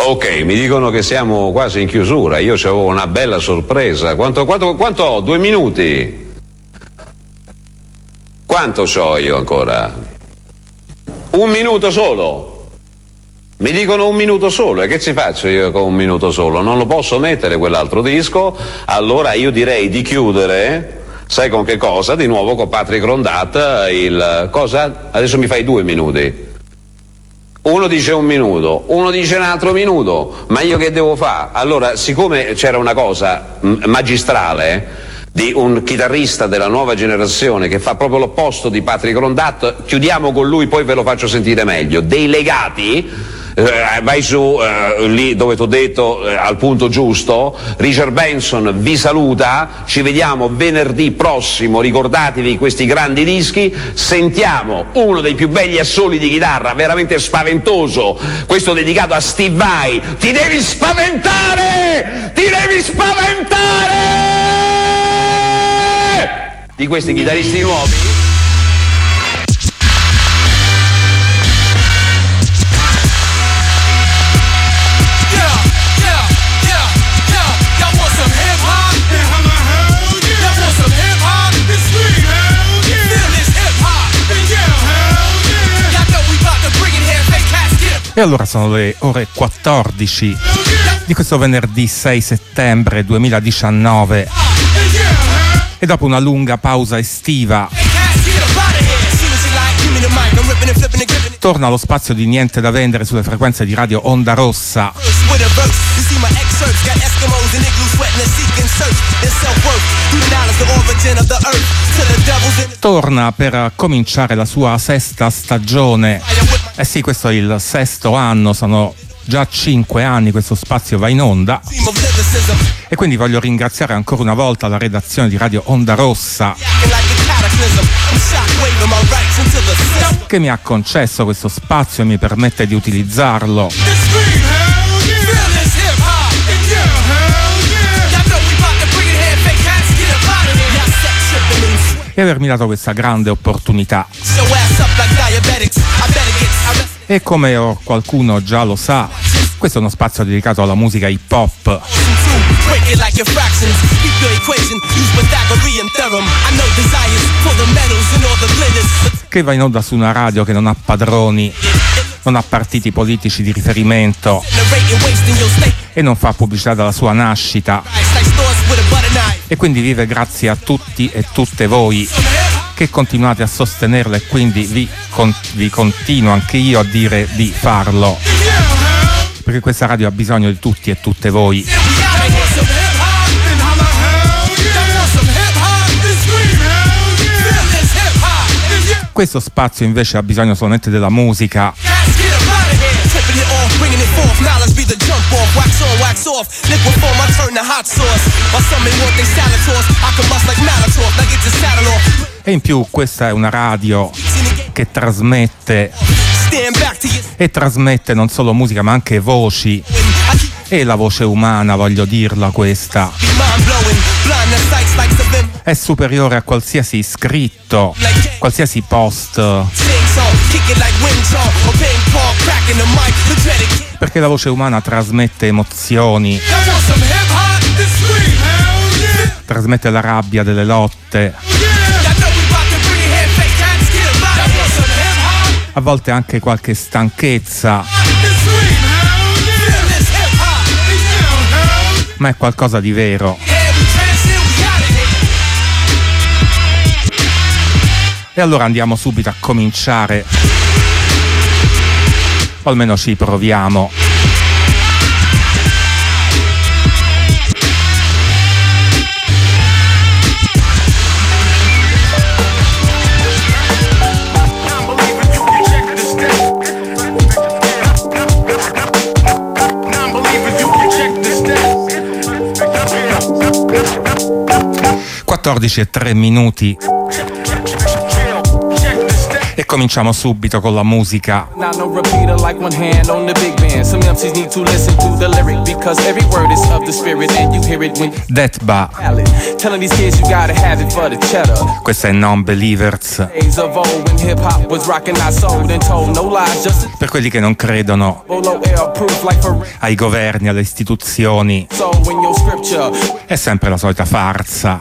Ok, mi dicono che siamo quasi in chiusura, io c'avevo una bella sorpresa. Quanto ho? 2 minuti? Quanto c'ho io ancora? 1 minuto solo? Mi dicono 1 minuto solo, e che ci faccio io con 1 minuto solo? Non lo posso mettere quell'altro disco, allora io direi di chiudere, sai con che cosa? Di nuovo con Patrick Rondat, cosa? Adesso mi fai 2 minuti. Uno dice 1 minuto, uno dice un altro minuto, ma io che devo fare? Allora, siccome c'era una cosa magistrale di un chitarrista della nuova generazione che fa proprio l'opposto di Patrick Rondat, chiudiamo con lui, poi ve lo faccio sentire meglio. Dei legati, vai su lì dove ti ho detto, al punto giusto. Richard Benson vi saluta, ci vediamo venerdì prossimo, ricordatevi questi grandi dischi, sentiamo uno dei più belli assoli di chitarra, veramente spaventoso, questo dedicato a Steve Vai. Ti devi spaventare! Ti devi spaventare! Di questi chitarristi nuovi. E allora sono le ore 14 di questo venerdì 6 settembre 2019 e dopo una lunga pausa estiva torna lo spazio di Niente da vendere sulle frequenze di Radio Onda Rossa. Torna per cominciare la sua 6ª stagione. Eh sì, questo è il 6º anno, sono già 5 anni questo spazio va in onda, e quindi voglio ringraziare ancora una volta la redazione di Radio Onda Rossa che mi ha concesso questo spazio e mi permette di utilizzarlo, e avermi dato questa grande opportunità. E come qualcuno già lo sa, questo è uno spazio dedicato alla musica hip hop, che va in onda su una radio che non ha padroni, non ha partiti politici di riferimento e non fa pubblicità dalla sua nascita, e quindi vive grazie a tutti e tutte voi che continuate a sostenerla, e quindi vi continuo anche io a dire di farlo, perché questa radio ha bisogno di tutti e tutte voi. Questo spazio invece ha bisogno solamente della musica, e in più questa è una radio che trasmette non solo musica ma anche voci, e la voce umana, voglio dirla, questa è superiore a qualsiasi scritto, qualsiasi post, perché la voce umana trasmette emozioni, trasmette la rabbia delle lotte, a volte anche qualche stanchezza, ma è qualcosa di vero. E allora andiamo subito a cominciare, o almeno ci proviamo. E 3 minuti. E Cominciamo subito con la musica. Death questa è Non-Believers. Per quelli che non credono ai governi, alle istituzioni, è sempre la solita farsa.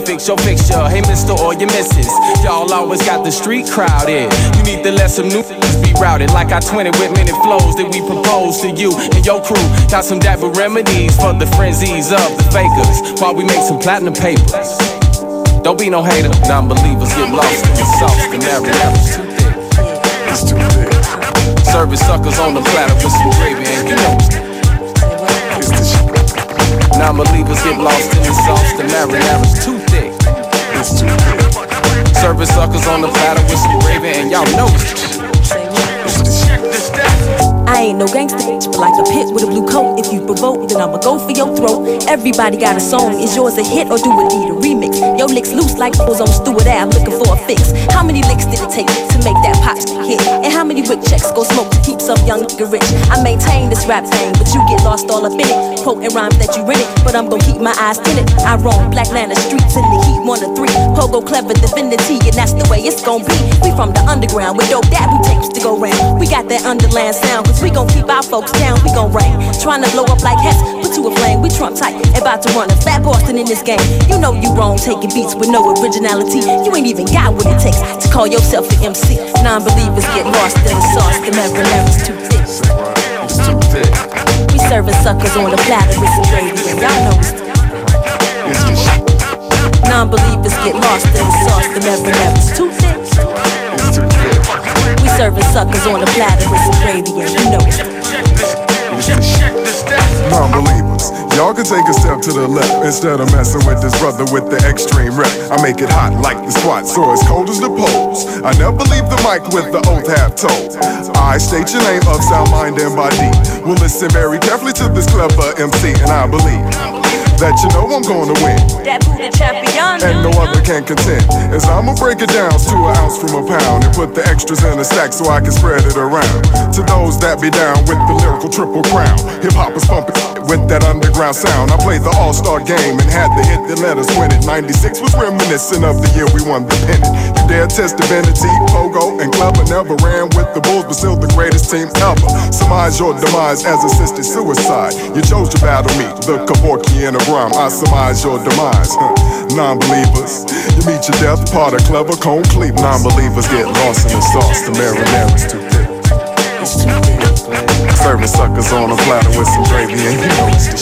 You need to let some new be routed like I 20 with minute flows that we propose to you and your crew. Got some dapper remedies for the frenzies of the fakers while we make some platinum papers. Don't be no hater, non-believers get lost in the sauce. The narrative's too thick. It's too thick. Serving suckers on the platter with some gravy and you know it's the shit. Non-believers get lost in the sauce. The narrative's too thick. It's too thick. Serving suckers on the platter with some gravy and y'all know it. I ain't no gangster, but like a pit with a blue coat. If you provoke, then I'ma go for your throat. Everybody got a song, is yours a hit or do it need a remix? Your licks loose like those on Stewart Ave, looking for a fix. How many licks did it take to make that pot hit? And how many wick checks go smoke to keep some young nigga rich? I maintain this rap thing, but you get lost all up in it. Quoting rhymes that you rented, but I'm gon' keep my eyes tinted. I roam Black Lantern streets in the heat 1 to 3. Pogo clever divinity, and that's the way it's gon' be. We from the underground with dope dab tapes to go round. We got that underland sound, cause we gon' keep our folks down, we gon' rain. Tryna blow up like Hess, put to a flame, we Trump tight. About to run a fat Boston in this game. You know you wrong, taking beats with no originality. You ain't even got what it takes to call yourself an MC. Non-believers get lost in the sauce, the memory's too thick. It's too thick. We serving suckers on the platter with some gravy, and y'all know it's too thick. Non-believers get lost in the sauce, the memory's too thick. It's too thick. We serving suckers on the platter with some gravy, and you know it's too thick. Non-believers, y'all can take a step to the left instead of messing with this brother with the extreme rep. I make it hot like the squat, so as cold as the poles. I never leave the mic with the oath half told. I state your name of sound, mind, and body. Will listen very carefully to this clever MC, and I believe that you know I'm gonna win. That Buddha champion. And no other can contend. As I'ma break it down to an ounce from a pound and put the extras in a stack so I can spread it around. To those that be down with the lyrical triple crown, hip hop is pumping with that underground sound. I played the all-star game and had the hit that let us win it. 96 was reminiscent of the year we won the pennant. You dare test divinity, Pogo and Clever never ran with the Bulls, but still the greatest team ever. Surmise your demise as assisted suicide. You chose to battle me, the Kevorkian of rhyme. I surmise your demise. Non-believers, you meet your death, part of Clever Cone Cleave. Non-believers get lost in the sauce. The marinara's too thick. It's too thick. Serving suckers on a platter with some gravy, and you know it's the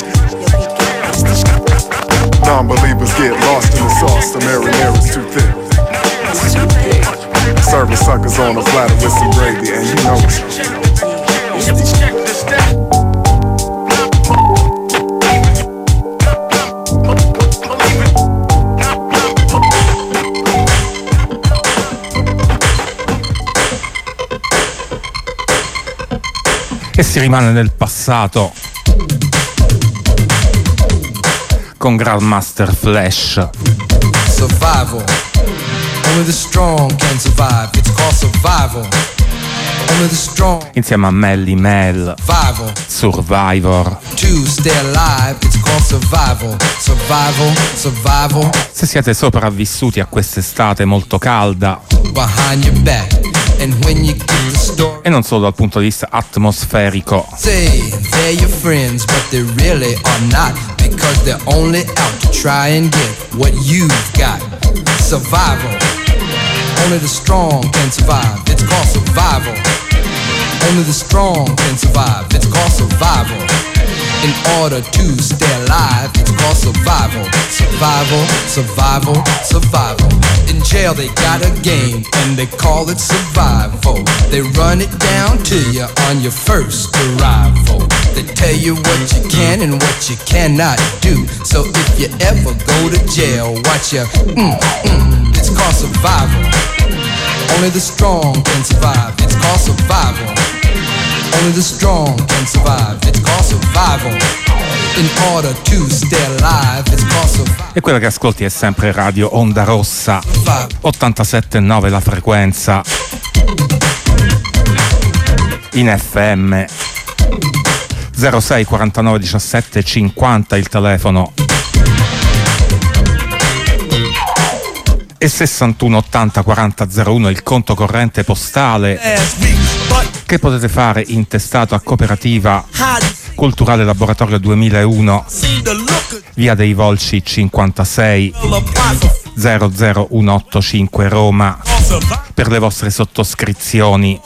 shit. Non-believers get lost in the sauce. The marinara's too thick. It's too thick. Serving suckers on a platter with some gravy, and you know it's the shit. E si rimane nel passato con Grandmaster Flash. Survival. Only the strong can survive. It's called survival. Only the strong. Insieme a Melly Mel. Survivor. To stay alive. It's called survival. Survival. Survival. Se siete sopravvissuti a quest'estate molto calda. Behind your back. And when you get the story. E non solo dal punto di vista atmosferico. Say they're your friends, but they really are not. Because they're only out to try and get what you've got. Survival. Only the strong can survive. It's called survival. Only the strong can survive. It's called survival. In order to stay alive, it's called survival. Survival, survival, survival. In jail they got a game and they call it survival. They run it down to you on your first arrival. They tell you what you can and what you cannot do. So if you ever go to jail, watch your It's called survival. Only the strong can survive. It's called survival. Only the strong can survive. It's called survival. In order to stay alive, it's called survival. E quella che ascolti è sempre Radio Onda Rossa. 87.9 la frequenza. in FM. 06 49 17 50 il telefono e 61 80 40 01 il conto corrente postale che potete fare intestato a Cooperativa Culturale Laboratorio 2001, via dei Volsci 56 00185 Roma, per le vostre sottoscrizioni.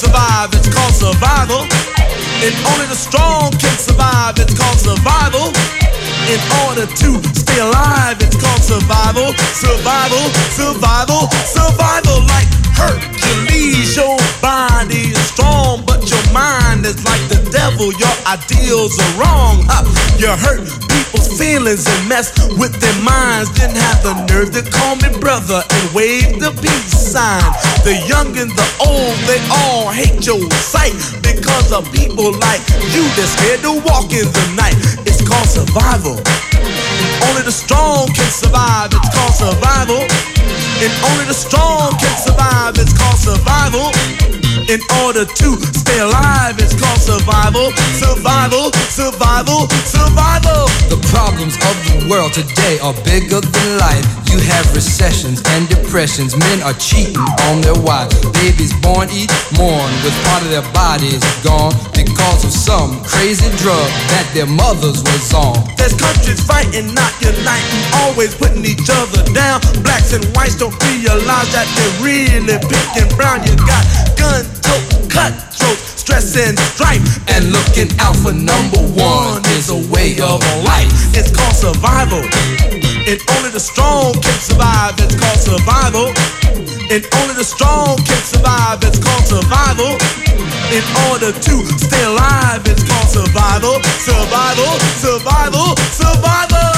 And only the strong can survive, it's called survival. In order to stay alive, it's called survival. Survival, survival, survival. Like Hercules, your body is strong, but your mind is like the devil. Your ideals are wrong. You hurt people's feelings and mess with their minds. Didn't have the nerve to call me brother and wave the peace sign. The young and the old, they all hate your sight because of people like you that's scared to walk in the night. It's called survival. Only the strong can survive. It's called survival. And only the strong can survive. It's called survival. In order to stay alive, it's called survival. Survival, survival, survival. The problems of the world today are bigger than life. You have recessions and depressions. Men are cheating on their wives. Babies born each morn with part of their bodies gone because of some crazy drug that their mothers was on. There's countries fighting, not uniting, always putting each other down. Blacks and whites don't realize that they're really pink and brown. You got gun-tote, cutthroat, stress and strife, and looking out for number one is a way of life. It's called survival. And only the strong can survive. It's called survival. And only the strong can survive. It's called survival. In order to stay alive, it's called survival. Survival, survival, survival.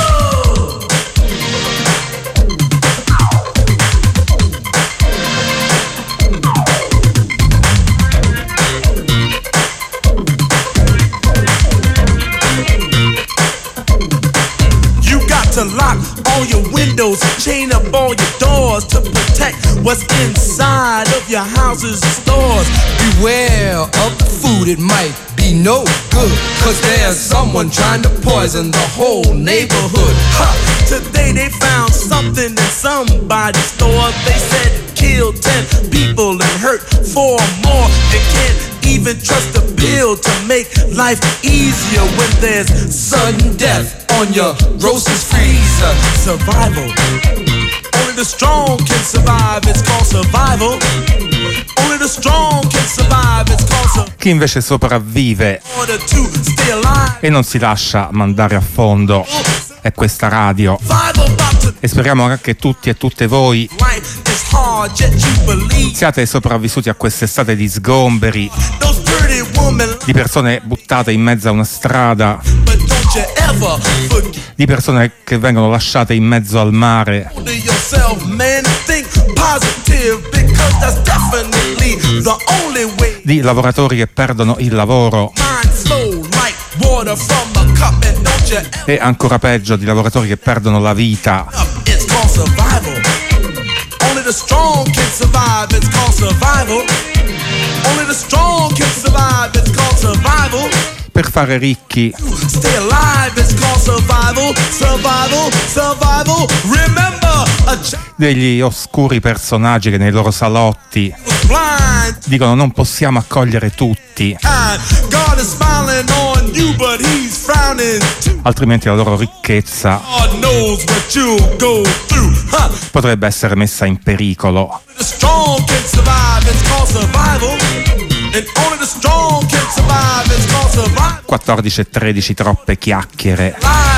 To lock all your windows, chain up all your doors to protect what's inside of your houses and stores. Beware of the food, it might be no good, cause there's someone trying to poison the whole neighborhood. Today they found something in somebody's store. They said it killed 10 people and hurt 4 more. They can't even trust the pill to make life easier when there's sudden death on your grocer's freezer. Survival. Only the strong can survive. It's called survival. Only the strong can survive. It's called survival. Chi invece sopravvive e non si lascia mandare a fondo è questa radio, e speriamo che tutti e tutte voi siate sopravvissuti a quest'estate di sgomberi, di persone buttate in mezzo a una strada, di persone che vengono lasciate in mezzo al mare, di lavoratori che perdono il lavoro e ancora peggio di lavoratori che perdono la vita. Per fare ricchi degli oscuri personaggi che nei loro salotti dicono non possiamo accogliere tutti, altrimenti la loro ricchezza potrebbe essere messa in pericolo. 14:13, troppe chiacchiere.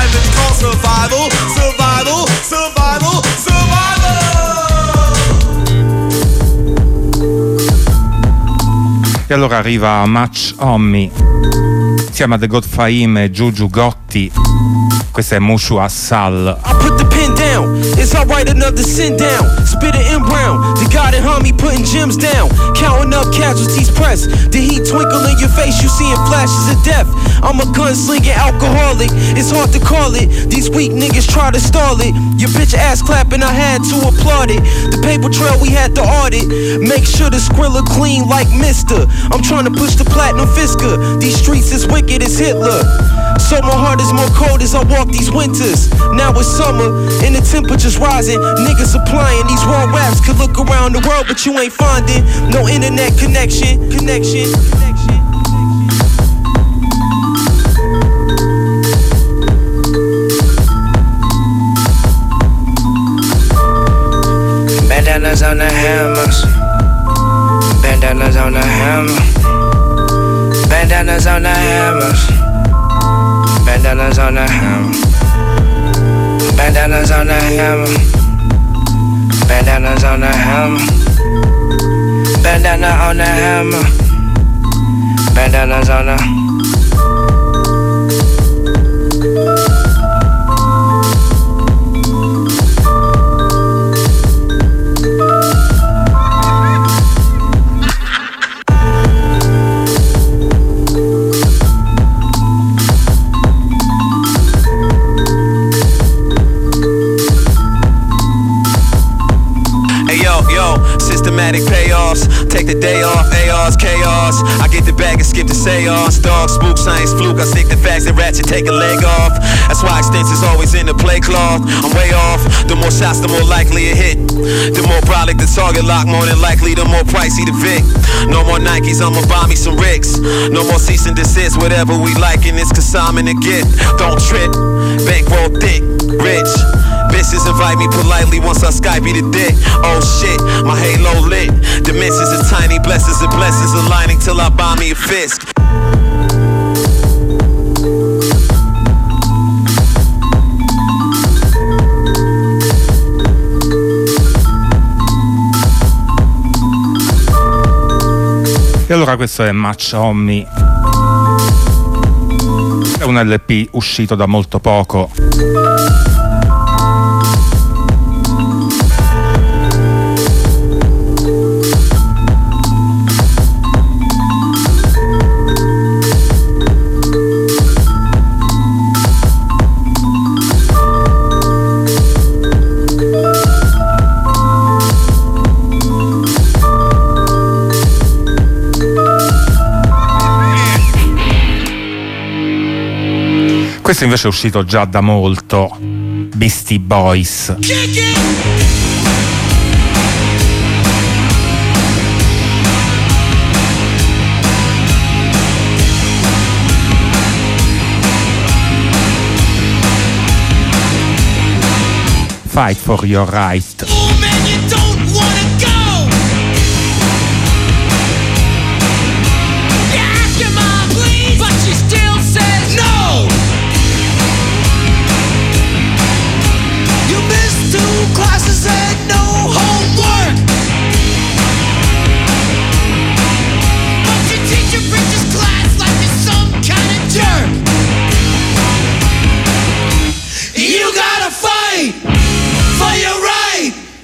E allora arriva Match On Me insieme a The God Fahim e Juju Gotti. Questa è Mushu Assal. I put the pen down, it's alright, another sin down. Spit it in round, the God and homie putting gems down. Counting up casualties, press stress. The heat twinkle in your face, you seeing flashes of death. I'm a gunslinging alcoholic, it's hard to call it. These weak niggas try to stall it. Your bitch ass clapping, I had to applaud it. The paper trail, we had to audit. Make sure the Skrilla clean like Mister. I'm trying to push the platinum Fisker. These streets is wicked as Hitler. So my heart is more cold as I walk these winters. Now it's summer and the temperature's rising. Niggas applying these raw raps. Could look around the world but you ain't finding no internet connection. Bandanas on the hammers. Bandanas on the hammer. Bandanas on the hammers. Bandanas on the hammer. Bandanas on the hammer. Bandanas on the hammer. Bandana on the hammer. Bandanas on the Systematic payoffs, take the day off, ARs, chaos. I get the bag and skip the seance. Dog, spook, science, fluke. I stick the facts and ratchet, take a leg off. That's why extension's always in the play cloth. I'm way off. The more shots, the more likely a hit. The more product, the target lock. More than likely, the more pricey the Vic. No more Nikes, I'ma buy me some Ricks. No more cease and desist, whatever we like, and it's consignment and gift. Don't trip, bankroll thick, rich. Bitches invite me politely once I Skype you the dick. Oh shit, my halo lit. Dimensions are tiny, blessings and blessings aligning till I buy me a fist. E allora questo è Match Omni. È un LP uscito da molto poco. Questo invece è uscito già da molto, Beastie Boys. Fight for your right. Oh man, you don't wanna go. You ask your mom please, but she still says no. You missed 2 classes and no homework. But your teacher preaches class like you're some kind of jerk. You gotta fight for your right.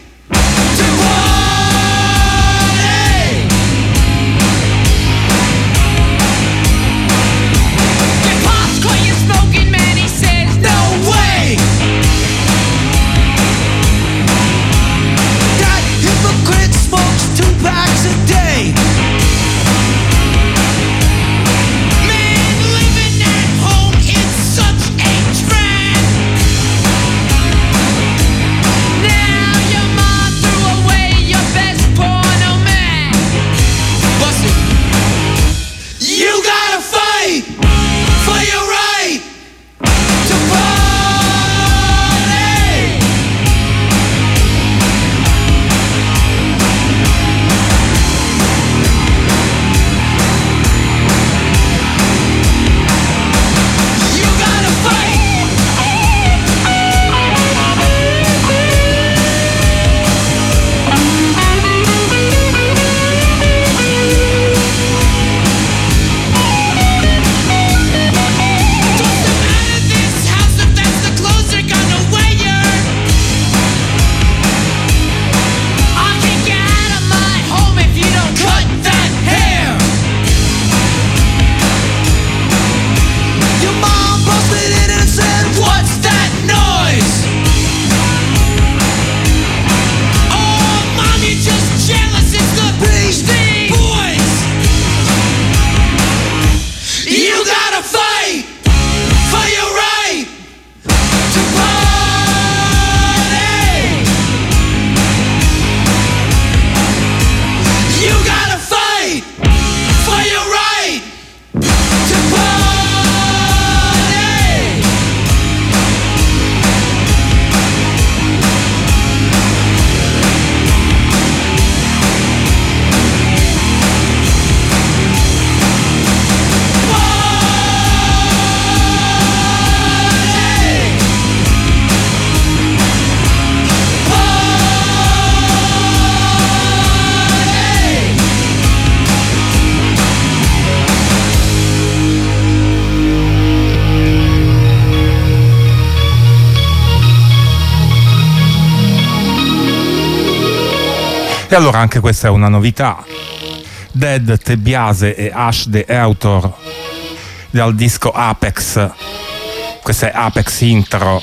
E allora anche questa è una novità. Dead, Tebiase e Ash the Author dal disco Apex. Questa è Apex Intro.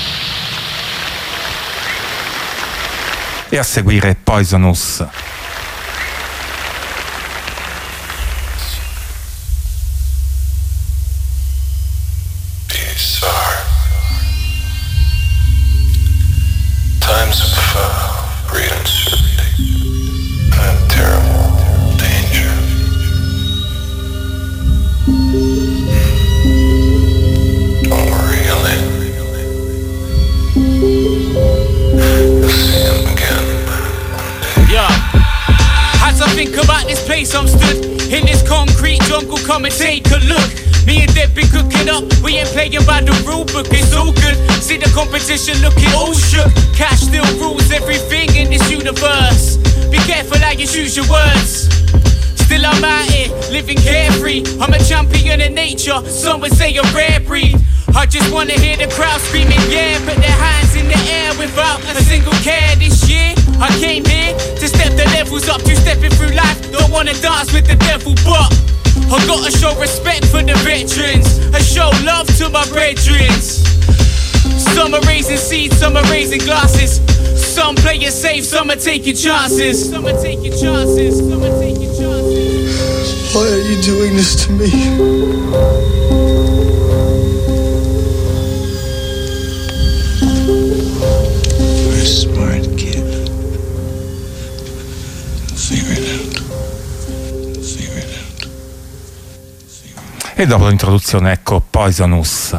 E a seguire Poisonous. Times of great uncertainty and terrible danger. Don't worry, Elaine. You'll see him again. Yeah. As I think about this place I'm stood in this concrete jungle, come and take a look. Me and Deb been cooking up, we ain't playing by the rule book, it's all good. See the competition looking all shook. Cash still rules everything in this universe. Be careful how you choose your words. Still I'm out here, living carefree. I'm a champion of nature, some would say a rare breed. I just wanna hear the crowd screaming, yeah. Put their hands in the air without a single care. This year, I came here to step the levels up. Two-stepping through life, don't wanna dance with the devil, but I gotta show respect for the veterans and show love to my brethrens. Some are raising seeds, some are raising glasses. Some play it safe, some are taking chances. Some are taking chances, some are taking chances. Why are you doing this to me? You're a smart kid. Figure it out. Figure it out. E dopo l'introduzione ecco Poisonous.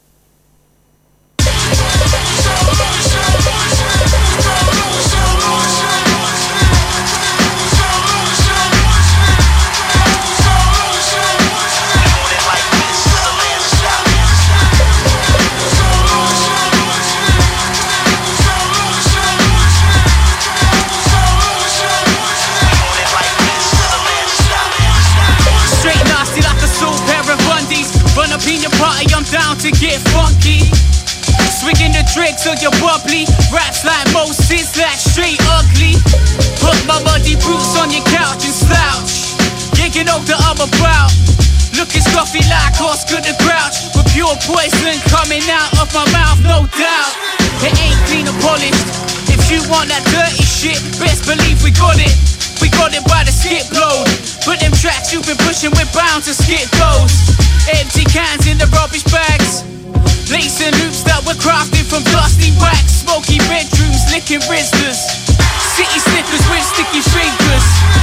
Down to get funky, swinging the tricks on your bubbly. Raps like Moses, like straight ugly. Put my muddy boots on your couch and slouch. Yeah, you know that I'm about. Looking scruffy like Oscar the Grouch, with pure poison coming out of my mouth, no doubt. It ain't clean or polished. If you want that dirty shit, best believe we got it. We got it by the skip load. But them tracks you've been pushing, we're bound to skip those. Empty cans in the rubbish bags. Lace and loops that were crafted from dusty wax. Smoky bedrooms, licking Rizzlers. City slippers with sticky fingers.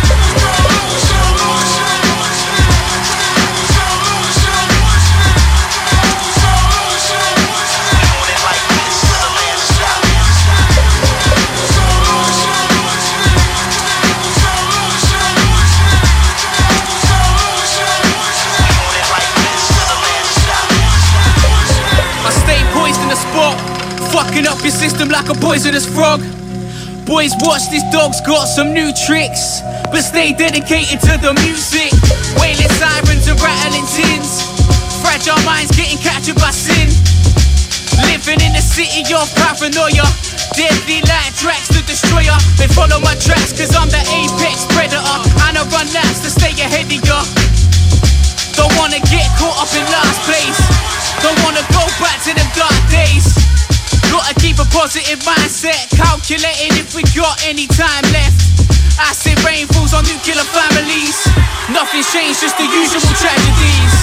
Fucking up your system like a poisonous frog. Boys, watch, this dog's got some new tricks, but stay dedicated to the music. Wailing sirens and rattling tins. Fragile minds getting captured by sin. Living in the city of paranoia. Deadly like tracks to destroyer. They follow my tracks cause I'm the apex predator. And I run laps to stay ahead of ya. Don't wanna get caught up in last place. Don't wanna go back to them dark days. Gotta keep a positive mindset, calculating if we got any time left. Acid rain falls on nuclear families. Nothing's changed, just the usual tragedies.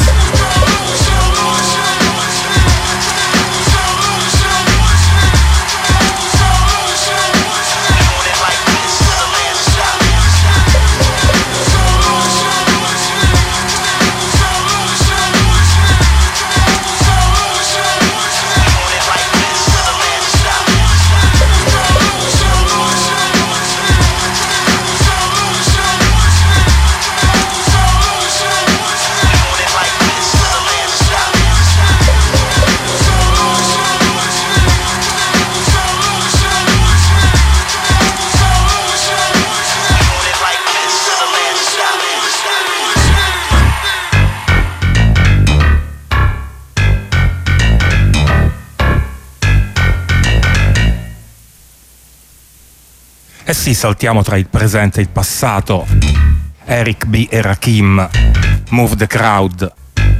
Eh sì, saltiamo tra il presente e il passato. Eric B. e Rakim, Move the Crowd.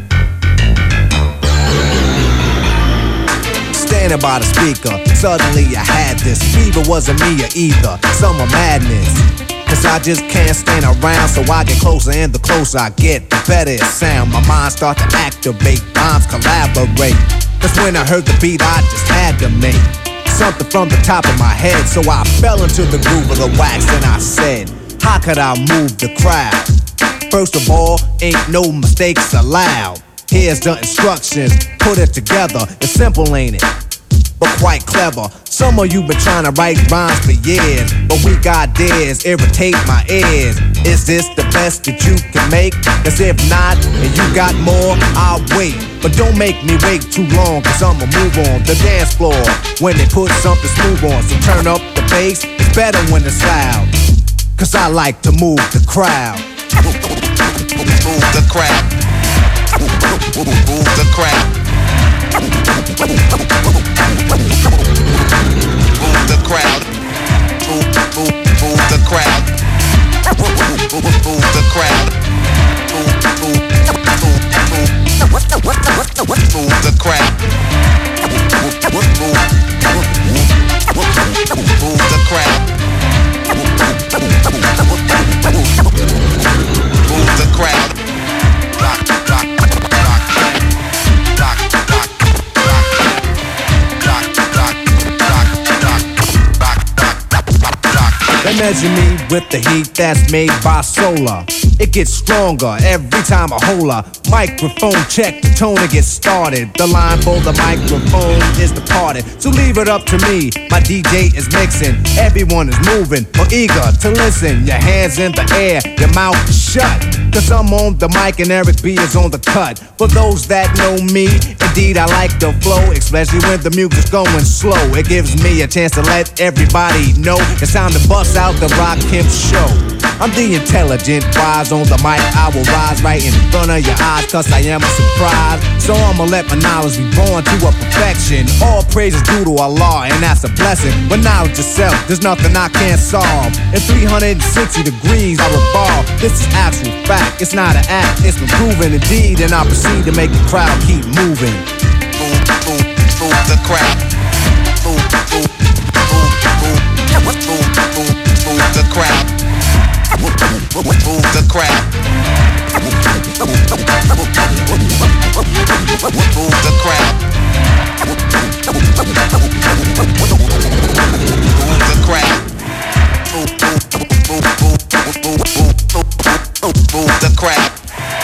Standing by the speaker, suddenly I had this fever, wasn't me or either, summer madness. Cause I just can't stand around, so I get closer, and the closer I get, the better it sound. My mind start to activate, rhymes collaborate. Cause when I heard the beat, I just had to make something from the top of my head. So I fell into the groove of the wax and I said, how could I move the crowd? First of all, ain't no mistakes allowed. Here's the instructions, put it together. It's simple, ain't it? But quite clever. Some of you been trying to write rhymes for years, but we got dares, irritate my ears. Is this the best that you can make? Cause if not, and you got more, I'll wait. But don't make me wait too long, cause I'ma move on the dance floor when they put something smooth on. So turn up the bass, it's better when it's loud, cause I like to move the crowd. Move the crowd. Move the crowd. Move the crowd. Move the crowd. Move the crowd. Move the crowd. Move the crowd. Move the crowd. Rock, rock, rock, rock, rock, rock, They measure me with the heat that's made by solar. It gets stronger every time I hold a microphone check. The tone to get started. The line for the microphone is departed. So leave it up to me. My DJ is mixing. Everyone is moving or eager to listen. Your hands in the air, your mouth shut. Cause I'm on the mic and Eric B is on the cut. For those that know me, indeed I like the flow, especially when the music's going slow. It gives me a chance to let everybody know it's time to bust out the Rakim show. I'm the intelligent, wise on the mic. I will rise right in front of your eyes, cause I am a surprise. So I'ma let my knowledge be born to a perfection. All praise is due to Allah, and that's a blessing. But knowledge itself, there's nothing I can't solve. In 360 degrees, I revolve. This is actual fact, it's not an act, it's been proven indeed. And I proceed to make the crowd keep moving. Move the crowd. Move the crowd. Move the crowd. Move the crowd. Move the crowd. Move the crowd.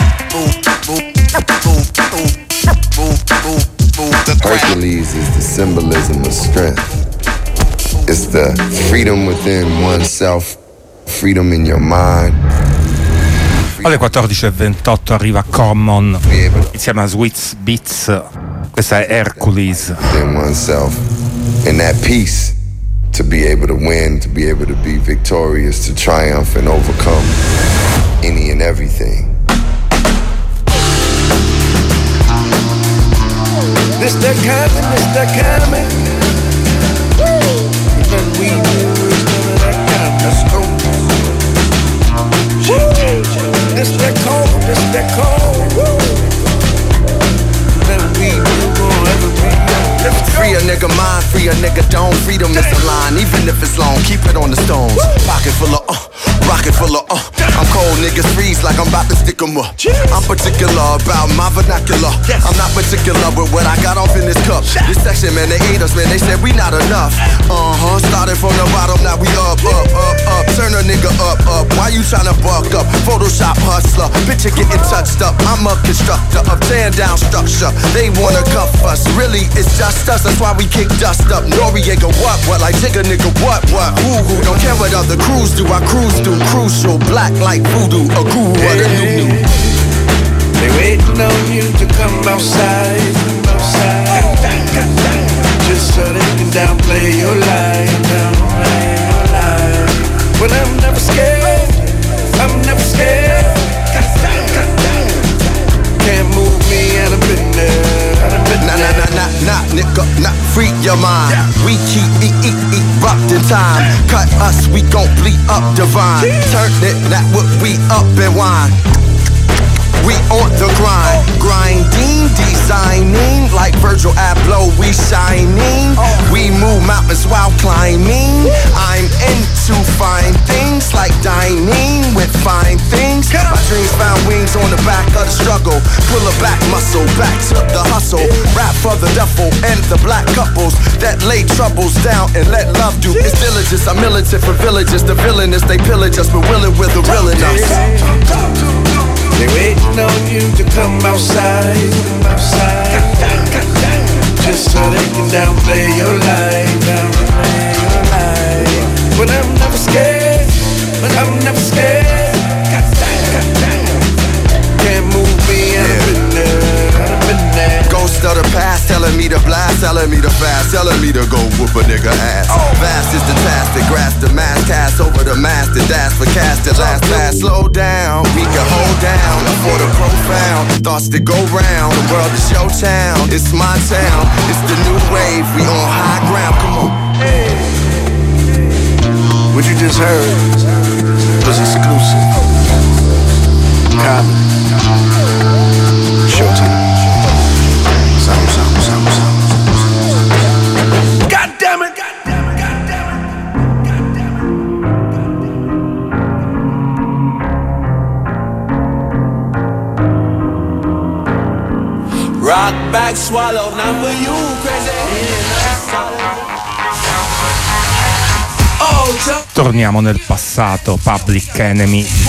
Hercules is the symbolism of strength. It's the freedom within oneself, freedom in your mind. Alle 14.28 arriva Common insieme a Sweet Beats. Questa è Hercules. Within oneself, and that peace to be able to win, to be able to be victorious, to triumph and overcome any and everything. This that coming. When we do is none of that kind of scope. This that cold. When we do gon' ever be. Free a nigga mind, free a nigga don't. Freedom is a line, even if it's long. Keep it on the stones. Pocket full of rocket full of I'm cold, niggas freeze like I'm about to stick 'em up. I'm particular about my vernacular. I'm not particular with what I got off in this cup. This section, man, they ate us, man. They said we not enough. Started from the bottom, now we up. Turn a nigga up. Why you tryna buck up? Photoshop hustler, picture getting touched up. I'm a constructor of tearing down structure. They wanna cuff us, really it's just us. That's why we kick dust up. Noriega, what? Like Jigga, nigga, what? Who? Don't care what other crews do. I cruise through crucial, black like voodoo, a guru, what a new. They waiting on you to come outside. Just so they can downplay your life. But I'm never scared. Can't move me, and I've been there. Nah, nigga, not free your mind. We keep rock the in time. Cut us, we gon' bleed up divine. Turn it, that what we up and wine. We on the grind, grinding, designing like Virgil Abloh, we shining. We move mountains while climbing. I'm into fine things like dining with fine things. My dreams found wings on the back of the struggle. Pull a back muscle, back to the hustle. Rap for the duffel and the black couples that lay troubles down and let love do. It's diligence, I'm militant for villages. The villainous, they pillage us, but willing with the real in us. They waiting on you to come outside, just so they can downplay your life, But I'm never scared, Can't move me, I've been there, Ghost of the past, telling me to blast, telling me to fast, telling me to go whoop a nigga ass. Vast is the task that grasp the mass, cast over the mask, the dash for cast the last pass. Slow down, we can hold down for the profound thoughts that go round. The world is your town, it's my town, it's the new wave, we on high ground. Come on. What you just heard was exclusive. Common. Showtime. God damn it! Rock back, swallow, not for you, crazy. Torniamo nel passato, Public Enemy. In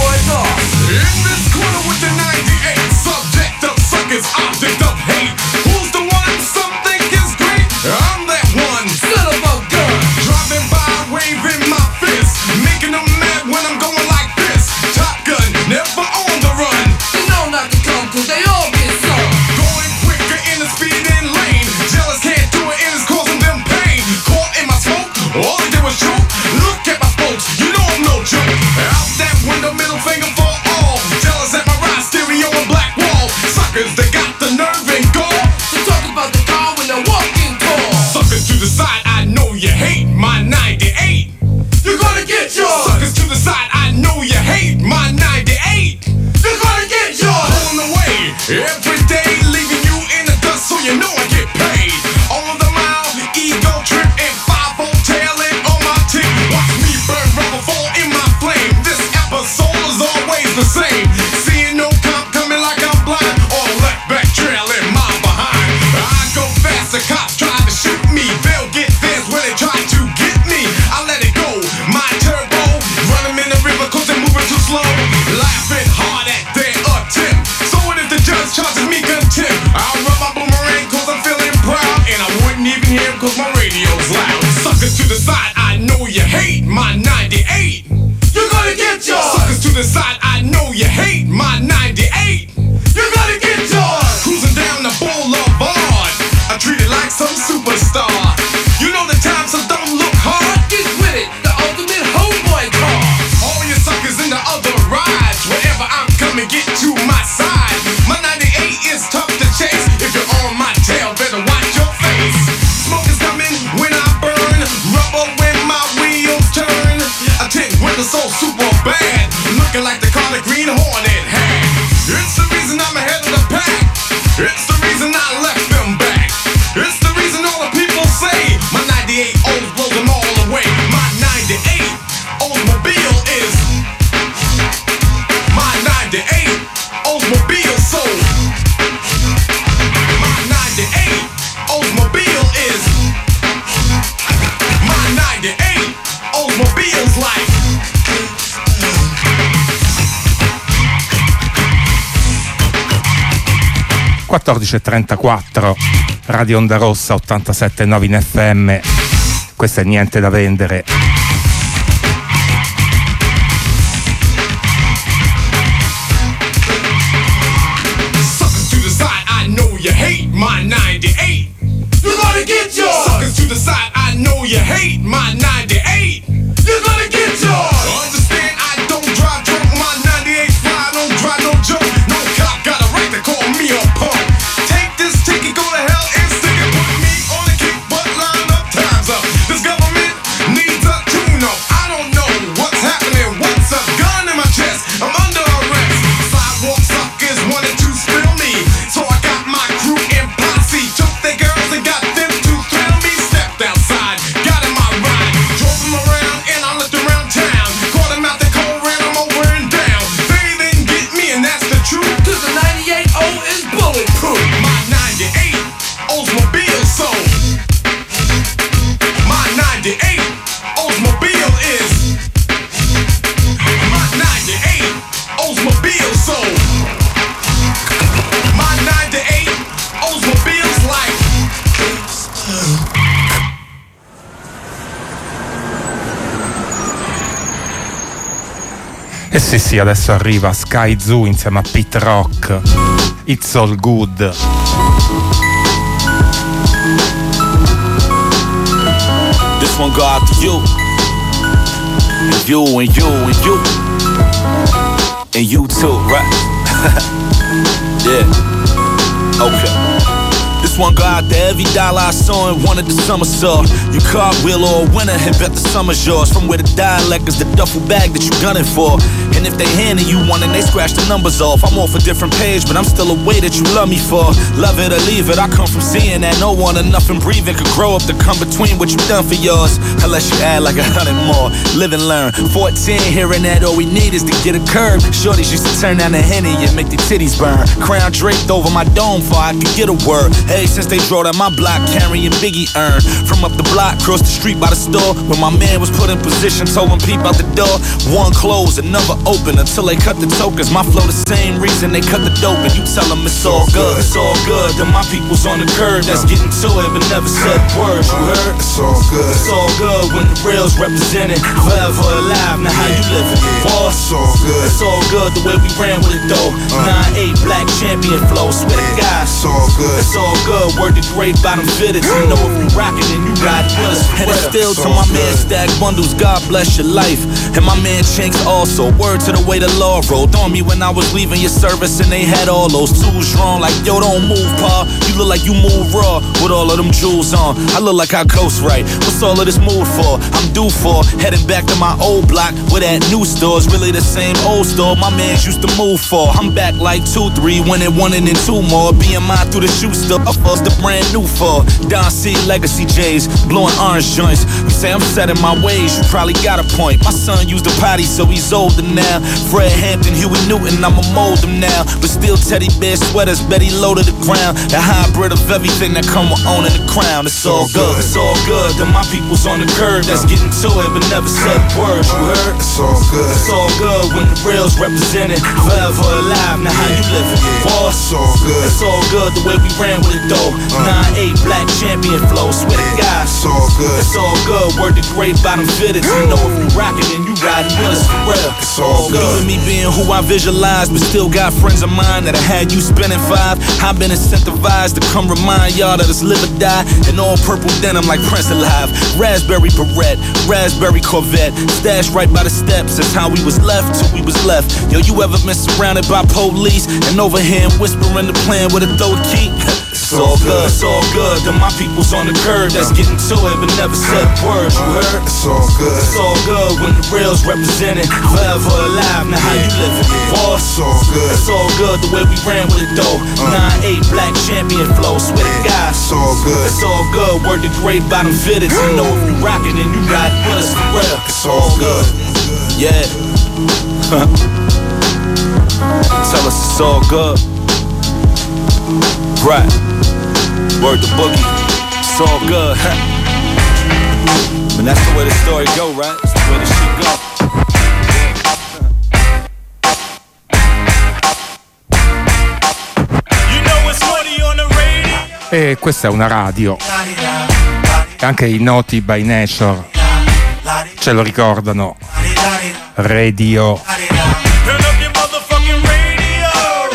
this corner with the 98, subject of suckers, object of hate. Who's the one some think is great? I'm that one, son of a gun. Driving by, waving my fist, making them mad when I'm going like this. Top gun, never on the run. You know not to come, cause they all get some. Going quicker in the speeding lane. Jealous can't do it and it's causing them pain. Caught in my smoke, all they did was choke. Look at my folks, you know I'm no joke. Out that window, middle finger for all. Jealous at my ride, stereo and black wall. Suckers, they got the nerve and gall to talk about the car when they're walking tall. Suckers to the side, I know you hate my 98. You're gonna get yours. Suckers to the side, I know you hate my 98. You're gonna get yours. Pulling away every day, leaving you in the dust, so you know I get paid. On the mile, ego trip and 5-0 tailing on my tip. Watch me burn rubber, fall in my flame. This episode is always the same. Seeing no cop coming like I'm blind, or left back trailing my behind. I go fast, the cops try to shoot me. They'll get theirs when they try to get me. I let it go, my turbo. Run them in the river cause they're moving too slow. Laughing hard at their attempt. So what if the judge charges me contempt? I'll rub my boomerang cause I'm feeling proud. And I wouldn't even hear him cause my radio's loud. Suckers to the side, I know you hate my 98. You're gonna get yours. Suckers to the side, I know you hate my 98. You're gonna get yours. Cruising down the boulevard, I treat it like some superstar. You know the time, so don't look hard. Get with it, the ultimate homeboy car. All you suckers in the other rides, wherever I'm coming, get to my side. My 98 is tough to chase. If you're on my tail, better watch your face. Smoke is coming when I burn, rubber when my wheels turn. I take windows so super bad, looking like the car the Green Hornet had. It's the reason I'm ahead of the pack. It's the reason I left them back. It's the reason all the people say my 98 always blows them all away. My 98 Oldsmobile is my 98 Oldsmobile soul. My 98 Oldsmobile is my 98 Oldsmobile's life. – 14.34, Radio Onda Rossa 87.9 in FM. Questo è Niente da vendere. Suckers to the side, I know you hate my 98. You're gonna get yours. Suckers to the side, I know you hate my 98. You're gonna get yours. Understand, I don't drive drunk. My 98 fly, I don't drive no joke. No cop got a right to call me a punk. Take this ticket, go to hell and stick it. Put me on the kick, but line up, time's up. This government needs a E sì, adesso arriva Sky Zoo insieme a Pete Rock, It's All Good. This one go out to you. And you, and you, and you. And you too, right? Yeah. Okay. This one go out to every dollar I saw and wanted the summer saw. You cartwheel all winter and bet the summer's yours. From where the dialect is the duffel bag that you gunning for. And if they handing you one and they scratch the numbers off, I'm off a different page, but I'm still a way that you love me for. Love it or leave it, I come from seeing that no one or nothing breathing could grow up to come between what you done for yours. Unless you add like 100 more. Live and learn. 14 hearing that all we need is to get a curb. Shorties used to turn down the Henny and make their titties burn. Crown draped over my dome before I could get a word. Hey, since they drove down my block carrying Biggie urn. From up the block, across the street by the store, when my man was put in position, told him peep out the door. One closed, another open until they cut the tokens. My flow the same reason they cut the dope, and you tell them it's all good. It's all good. Then my people's on the curb that's getting to it but never said words. You heard? It's all good. It's all good when the real's represented. Forever alive. Now how you living? Boss. It's all good. It's all good the way we ran with it though. 9-8 black champion flow. Swear to God. It's all good. It's all good. Word to great bottom fitted. You know if you rockin' then you riding with us. And it's still to my man Stack Bundles. God bless your life. And my man Chinks also. Word to the way the law rolled on me when I was leaving your service and they had all those tools drawn. Like yo, don't move, pa. You look like you move raw with all of them jewels on. I look like I coast right. What's all of this mood for? I'm due for heading back to my old block where that new store's really the same old store my mans used to move for. I'm back like 2-3, winning 1 and then 2 more. Being mine through the shoe store. Us the brand new for Don C Legacy J's, blowing orange joints. You say I'm set in my ways, you probably got a point. My son used the potty, so he's older now. Fred Hampton, Huey Newton, I'ma mold him now. But still teddy bear sweaters, Betty low to the ground. The hybrid of everything that come with owning the crown. It's all good, it's all good. Then my people's on the curb that's getting to it but never said words. You heard? It's all good. It's all good when the real's represented. Forever alive. Now how you living? Boss. It's all good. It's all good the way we ran with it though. 9-8 black champion flow. Swear to God. It's all good. It's all good. Word to great bottom fitted. You know if you rockin' then you riding with us for real. It's all good. Even me being who I visualize, but still got friends of mine that I had you spending 5. I've been incentivized to come remind y'all that it's live or die. In all purple denim like Prince alive. Raspberry Barrette, raspberry Corvette. Stashed right by the steps. That's how we was left till we was left. Yo, you ever been surrounded by police and over here whispering the plan with a throat key? It's all good, it's all good. Then my people's on the curb that's getting to it but never said words. You heard? It's all good. It's all good when the real's represented. Forever alive. Now how you living? Boss. It's all good. It's all good the way we ran with it though. 9-8 black champion flow. Swear to God. It's all good. It's all good. Word to great bottom fitted. You know if you rockin' then you riding with us for real. It's all good. Yeah. Tell us it's all good. Right. Word to Boogie. It's all good. And that's the way the story go, right? That's the way the shit go. You know it's money on the radio. E questa è una radio. Anche i noti by nature ce lo ricordano. Radio. Turn up your motherfucking radio.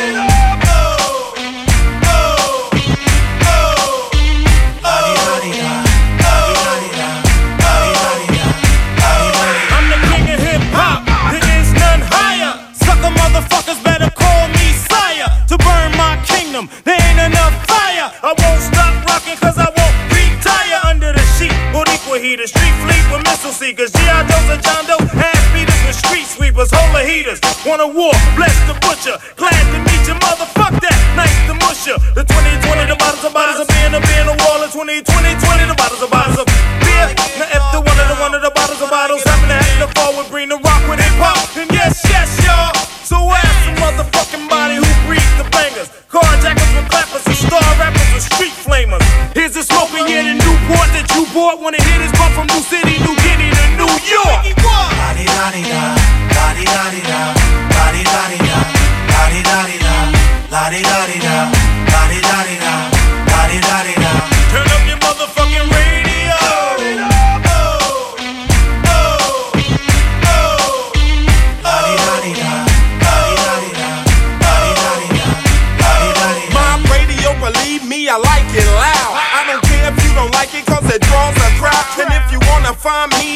I'm the king of hip hop. There is none higher. Sucker motherfuckers better call me sire. To burn my kingdom, there ain't enough fire. I won't stop rocking cause I won't retire under the sheet. Boricua heaters, street fleet with missile seekers. G.I. Joes and John Doe, ass beaters with street sweepers. Hola heaters, wanna war, bless the butcher. Glad to meet you, motherfuck that. Nice to mush ya. The 2020, the bottles of beer, the wall of 2020, the bottles of beer. Now F the one of the bottles of bottles. Happen to forward, bring the rock with hip hop. And yes, y'all. So ask the motherfucking body who breathes the bangers. Carjackers with clappers and star rappers with street flamers. Here's the smoking year in Newport that you bought. When the hitters come from New City, New Guinea to New York. La-di-da-di-da, la-di-da-di-da, la-di-da-di-da, la-di-da-di-da, la-di-da-di-da, la-di-da-di-da, la-di-da-di-da. Turn up your motherfucking radio. La-di-da-di-da.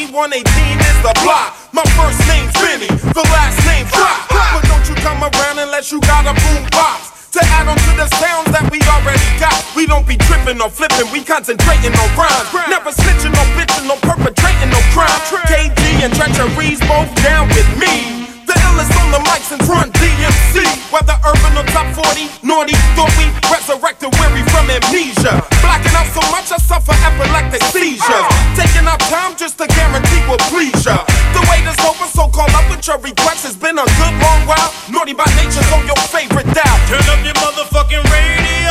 2118 is the block. My first name's Benny, the last name's Rock. But don't you come around unless you got a boom box to add on to the sounds that we already got. We don't be tripping or flipping, we concentrating on rhymes. Never snitching or bitching or perpetrating no crime. KG and Treachery's both down with me. The illest on the mics and front DMC. Whether urban or top 40, naughty thought we resurrected weary from amnesia. Blacking out so much I suffer epileptic seizures. Taking our time just to guarantee we'll please ya. The wait is over, so call up with your request. It's been a good long while. Naughty by nature's on your favorite dial. Turn up your motherfucking radio.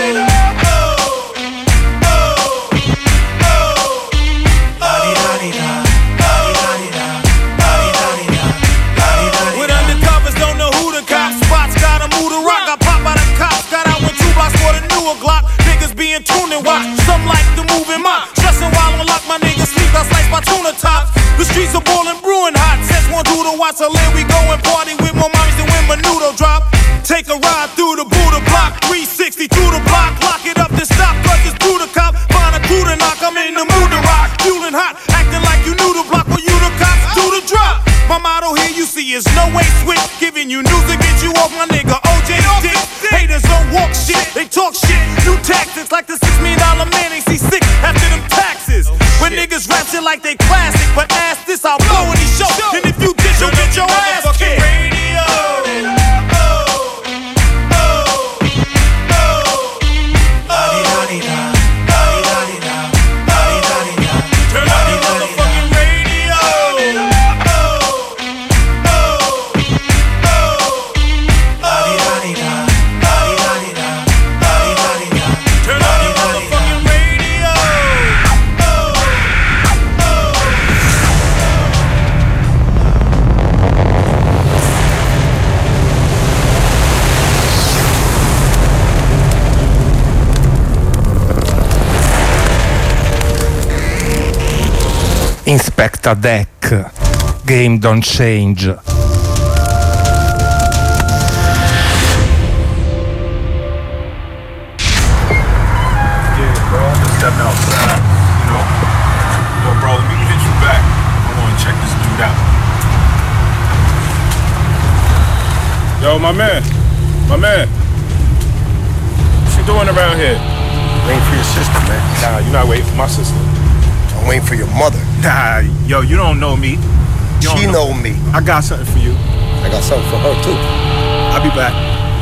With undercovers, don't know who the cops. Spots gotta move the rock. I pop out the cops. Got out with 2 blocks for the newer Glock. Niggas being tuned and watch. Some like to move in my stressing while on lock. My niggas sleep. I slice my tuna tops. The streets are boiling, brewing hot. Sets one do to watch. So let we go and party with more mommies than when Menudo drop. Take a ride through the Buddha block. 360 through the block. Lock it up, then stop. Clutches through the cop. Find a crew to knock. I'm in the mood to rock. Fueling hot. Acting like you knew the block. For you the cops do the drop. My motto here you see is no way switch. Giving you news to get you off my nigga OJ Dick. Haters don't walk shit. They talk shit. New tactics like the $6 million man. They see sick after them taxes. When niggas rap shit like they classic. But ask this, I'll blow in these shows. And if you ditch, you'll get your ass kicked. Inspector Deck, Game Don't Change. Yeah, bro, I'm just stepping outside, you know. Yo, bro, let me hit you back. I want to check this dude out. Yo, my man. What you doing around here? Waiting for your sister, man. Nah, you're not waiting for my sister. I'm waiting for your mother. Nah, yo, you don't know me. She know me. I got something for you. I got something for her, too. I'll be back.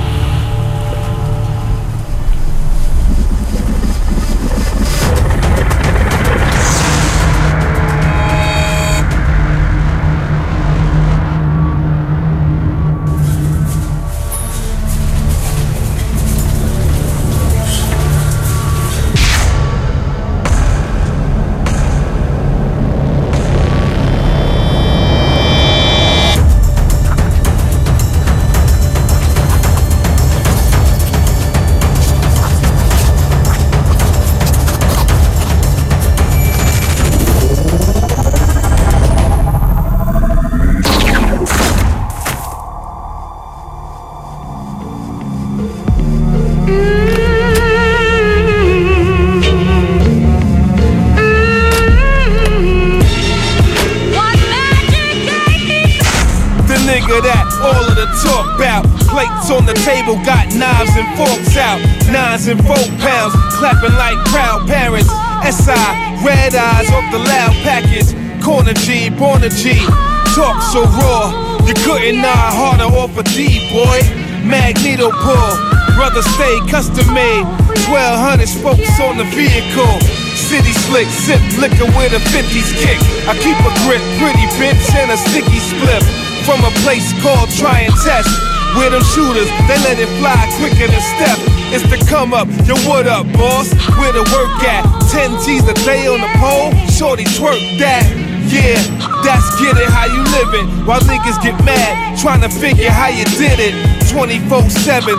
On the table, got knives and forks out, 9s and 4 pounds, clapping like proud parents. SI, red eyes off the loud package. Corner G, born a G. Talk so raw, you couldn't nod harder off a D, boy. Magneto pull, brother stay custom made. 1200 spokes on the vehicle. City slick, sip liquor with a 50s kick. I keep a grip, pretty bitch, and a sticky split. From a place called Try and Test. Where them shooters, they let it fly quicker than step. It's the come up, yo what up boss? Where the work at? 10 G's a day on the pole, shorty twerk that. Yeah, that's get it how you living. While niggas get mad, trying to figure how you did it. 24/7,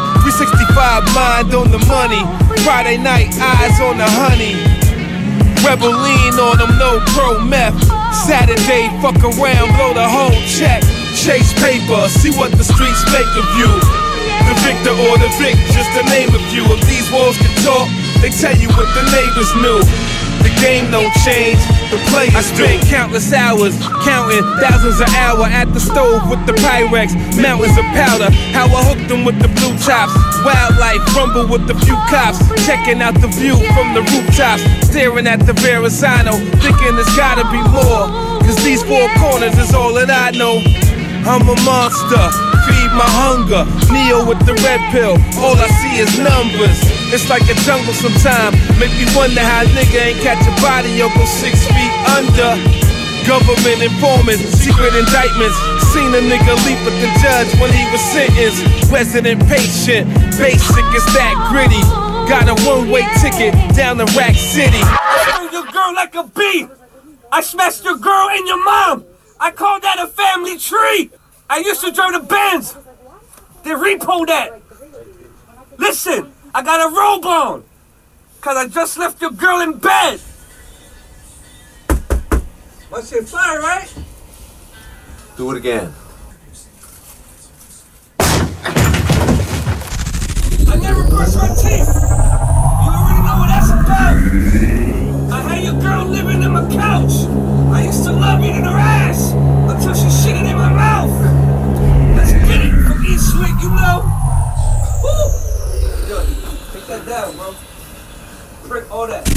365 mind on the money. Friday night, eyes on the honey. Rebel lean on them, no pro meth. Saturday, fuck around, blow the whole check. Chase paper, see what the streets make of you. The victor or the vic, just to name a few. If these walls can talk, they tell you what the neighbors knew. The game don't change, the players I spent countless hours counting thousands an hour at the stove with the Pyrex, mountains of powder. How I hooked them with the blue tops. Wildlife rumble with the few cops, checking out the view from the rooftops, staring at the Verrazano, thinking there's gotta be more. Cause these four corners is all that I know. I'm a monster, feed my hunger. Neo with the red pill, all I see is numbers. It's like a jungle sometime. Make me wonder how a nigga ain't catch a body or go 6 feet under. Government informants, secret indictments. Seen a nigga leap at the judge when he was sentenced. Resident patient, basic is that gritty. Got a one-way ticket down to Rack City. I sold your girl like a bee. I smashed your girl and your mom. I called that a family tree. I used to drive the Benz. They repo that. Listen, I got a robe on. Cause I just left your girl in bed. That shit fire, right? Do it again. I never brush my teeth. You already know what that's about. I had your girl living in my couch. I used to love eating her ass until she shit it in my mouth. Let's get it from East Slick, you know. Woo! Yo, take that down, bro. Prick all that.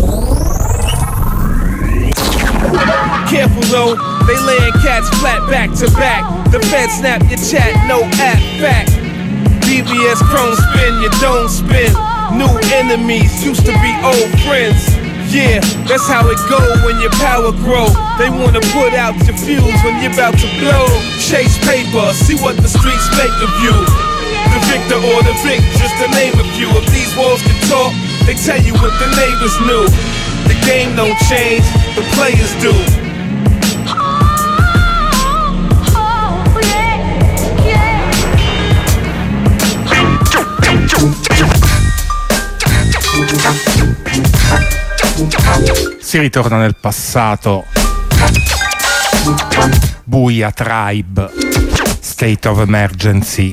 Careful though, they laying cats flat back to back. The Fed snap your chat, no app fact. BBS chrome spin, you don't spin. New enemies used to be old friends. Yeah, that's how it go when your power grow. They wanna put out your fuse when you're about to blow. Chase paper, see what the streets make of you. The victor or the vic, just to name a few. If these walls can talk, they tell you what the neighbors knew. The game don't change, the players do. Si ritorna nel passato. Buia Tribe, State of Emergency.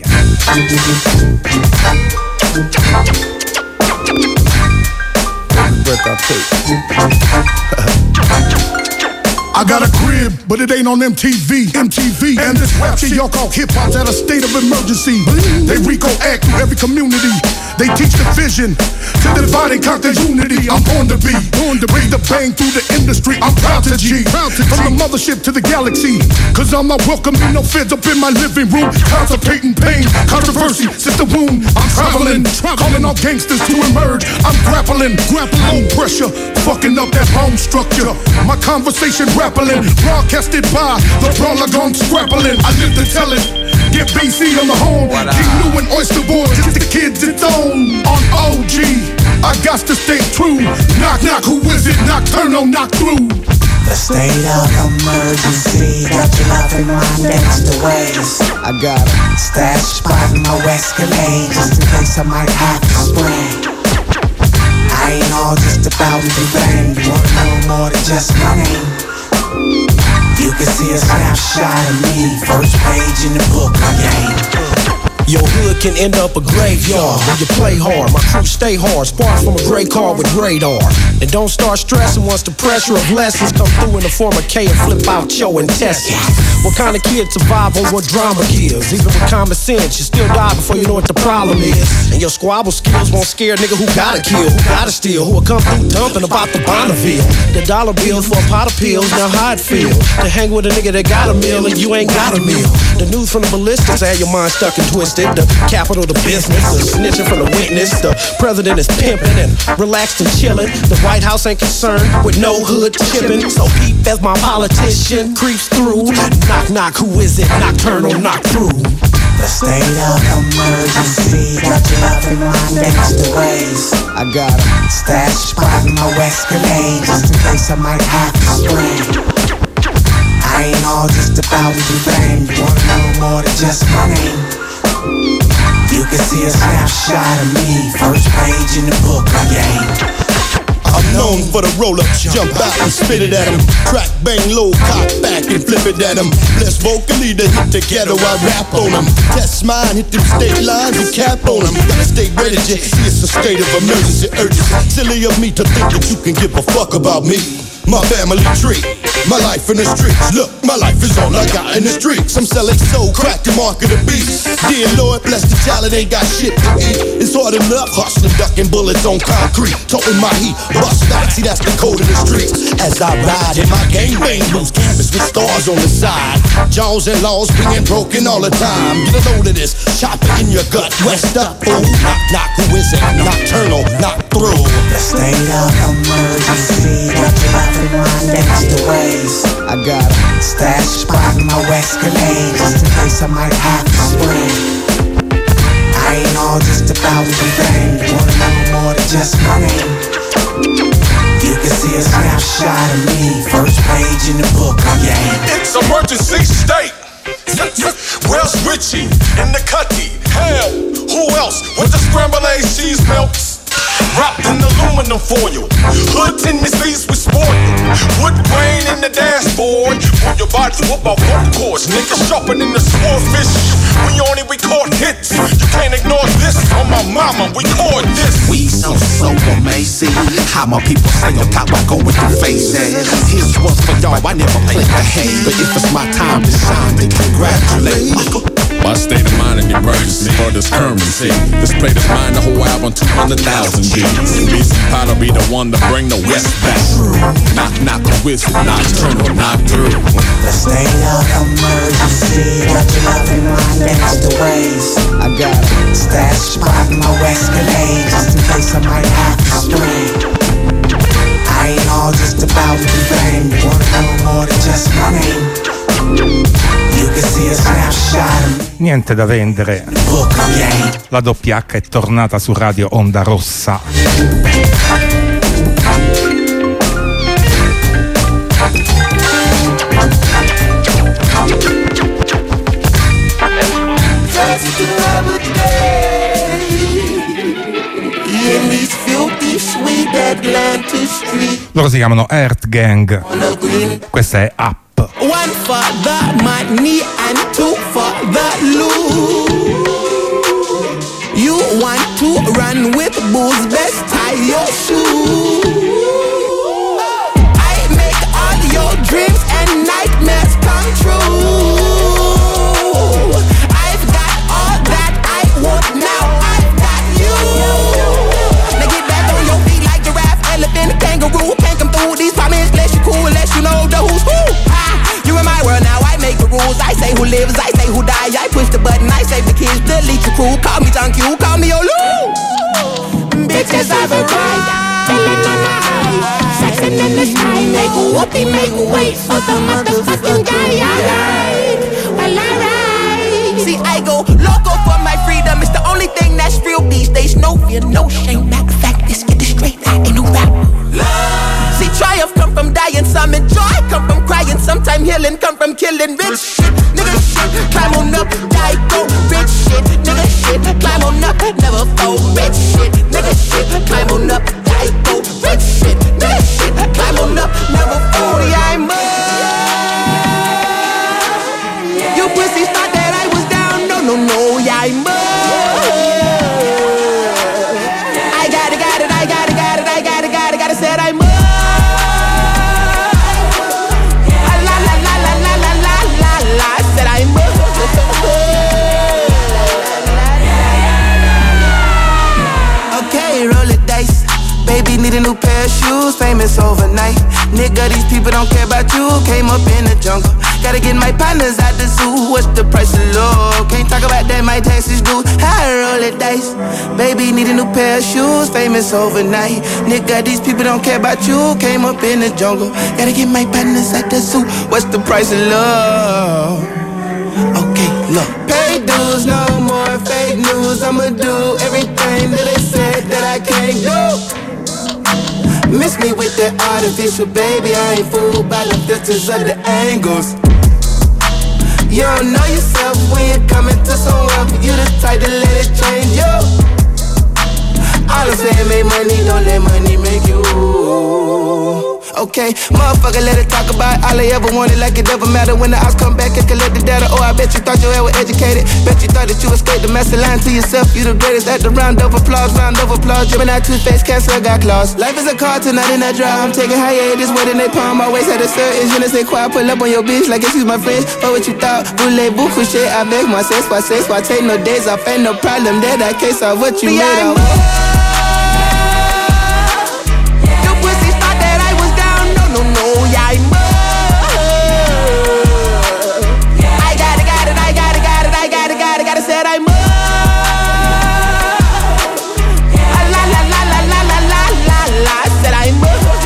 I got a crib, but it ain't on MTV. And this rap shit y'all call hip-hop's at a state of emergency. They Rico act through every community. They teach the vision to divide and conquer unity. I'm born to be, bring the bang through the industry. I'm proud to G, from the mothership to the galaxy. Cause I'm not welcoming no feds up in my living room. Constipating pain, controversy, since the womb. I'm traveling, calling all gangsters to emerge. I'm grappling, low pressure, fucking up that bone structure. My conversation grappling, broadcasted by the brawler gone scrappling. I live to tell it. Get BC on the home, King New and Oyster Boy, just the kids it's on OG. I got to stay true. Knock, knock, who is it? Nocturnal, knock through. The state of emergency got you loving my next ways. I got a stash spot in my Escalade just in case I might have to spray. I ain't all just about the fame. You wanna know more than just my name? You can see a snapshot of me, first page in the book again. Your hood can end up a graveyard when you play hard. My crew stay hard, sparks from a gray car with radar. And don't start stressing once the pressure of lessons come through in the form of K and flip out your intestines. What kind of kid survive on what drama kills? Even with common sense, you still die before you know what the problem is. And your squabble skills won't scare a nigga who gotta kill, who gotta steal, who'll come through dumping about the Bonneville. The dollar bills for a pot of pills, now how it feel to hang with a nigga that got a meal and you ain't got a meal. The news from the ballistics had your mind stuck and twisted. The capital, the business, the snitching from the witness. The president is pimping and relaxed and chilling. The White House ain't concerned with no hood tipping. So peep as my politician creeps through. Knock, knock, who is it? Nocturnal, knock through. The state of emergency got you loving my next ways. I got a stash spot in my Escalade just in case I might have to spray. I ain't all just about the fame. You wanna know more than just my name? You can see a snapshot of me, first page in the book again. I'm known for the roll-up, jump out and spit it at 'em. Track, bang low, cock back and flip it at 'em. Bless vocally to hit together, I rap on 'em. Test mine, hit them state lines and cap on 'em. Gotta stay ready, just see it's a state of emergency, urgency. Silly of me to think that you can give a fuck about me. My family tree, my life in the streets. Look, my life is all I got in the streets. I'm selling soul, crack the mark of the beast. Dear Lord, bless the child that ain't got shit to eat. It's hard enough hustling, ducking bullets on concrete. Toting my heat, bust back, see that's the code of the streets. As I ride in my gangbang loose canvas with stars on the side. Jaws and laws being broken all the time. Get a load of this, chop it in your gut. West up, fool. Knock, knock, who is it? Nocturnal, knock through. The state of emergency, got your life in my gangsta ways. I got a stash spot in my Escalade, just in case I might have to spring. I ain't all just about the fame. You wanna know more than just my name? You can see a snapshot of me, first page in the book again. It's emergency state. Where's Richie in the cutty? Hell, who else with the scrambled eggs, cheese melts? Wrapped in aluminum foil. Hood tendencies we spoil. Wood grain in the dashboard. Pull your body whoop off one course. Niggas sharpening the swordfish. We only record hits. You can't ignore this. On my mama, we record this. We so amazing. How my people say on top, I go with the faces. Here's one for y'all, I never play the hate. But if it's my time to shine, then congratulate. My state of mind in emergency for this currency. This plate is mine, the whole album, 200,000 G's. BC Potter be the one to bring the West back. Knock, knock, a whistle, nocturnal, knock through. The state of emergency, got your love in my gangsta ways. I got a stash spot in my Escalade, just in case I might have to spring. I ain't all just about the fame. You wanna know more than just my name? You can see a snapshot of me. Niente da vendere. La doppia H è tornata su Radio Onda Rossa. Loro si chiamano Earth Gang. Questa è Up. One for the money and two for the loot. You want to run with booze, best tie your shoe. I make all your dreams and nightmares come true. I've got all that I want, now I've got you. Now get back on your feet like giraffe, elephant, kangaroo. Can't come through these promises unless you cool, unless you know the who's who. You in my world now, I make the rules. I say who lives, I say who die. I push the button, I save the kids, delete your crew. Call me John Q, call me Olu. Bitches have a ride, chillin' on the high, sexin' in the sky. Make whoopee, make way for the motherfucking guy. Alright, well alright. See, I go loco for my freedom. It's the only thing that's real these days. No fear, no shame. Matter of fact, let's get it straight. I ain't no rap. See, triumph come from dying, some enjoy come from crying, sometime healing come from killing. Rich shit, nigga shit, climb on up, die go. Rich shit, nigga shit, climb on up, never fall. Rich shit, nigga shit, climb on up, die go. Rich shit, nigga shit, climb on up, never fall. Yeah, I'm up. You pussies thought that I was down, no, yeah, I'm up. I got it, said I'm up. Okay, roll the dice. Baby need a new pair of shoes, famous overnight. Nigga, these people don't care about you. Came up in the jungle. Gotta get my partners out the zoo. What's the price of love? Can't talk about that, my taxes due. I roll the dice. Baby need a new pair of shoes, famous overnight. Nigga, these people don't care about you. Came up in the jungle. Gotta get my partners out the zoo. What's the price of love? Okay, look. Pay dues, no more fake news. I'ma do everything that they said that I can't do. Miss me with that artificial, baby. I ain't fooled by the filters of the angles. You don't know yourself when you're coming to someone. You the type to let it change you. All I'm saying, make money, don't let money make you. okay. Motherfucker, let it talk about all I ever wanted, like it never matter. When the odds come back and collect the data. Oh, I bet you thought your head was educated. Bet you thought that you escaped the master line to yourself. You the greatest at the round of applause, Gemini, toothpaste, cancer, got claws. Life is a car tonight in that drive. I'm taking hiatus, wet in they palm. Always had a certain je ne sais quoi. Pull up on your bitch like excuse my French. But what you thought? Voulez-vous coucher avec moi? C'est pas take no days off. Ain't no problem there. That case of what you made of. Your pussy thought that I was down. No, yeah, I said I'm I said I'm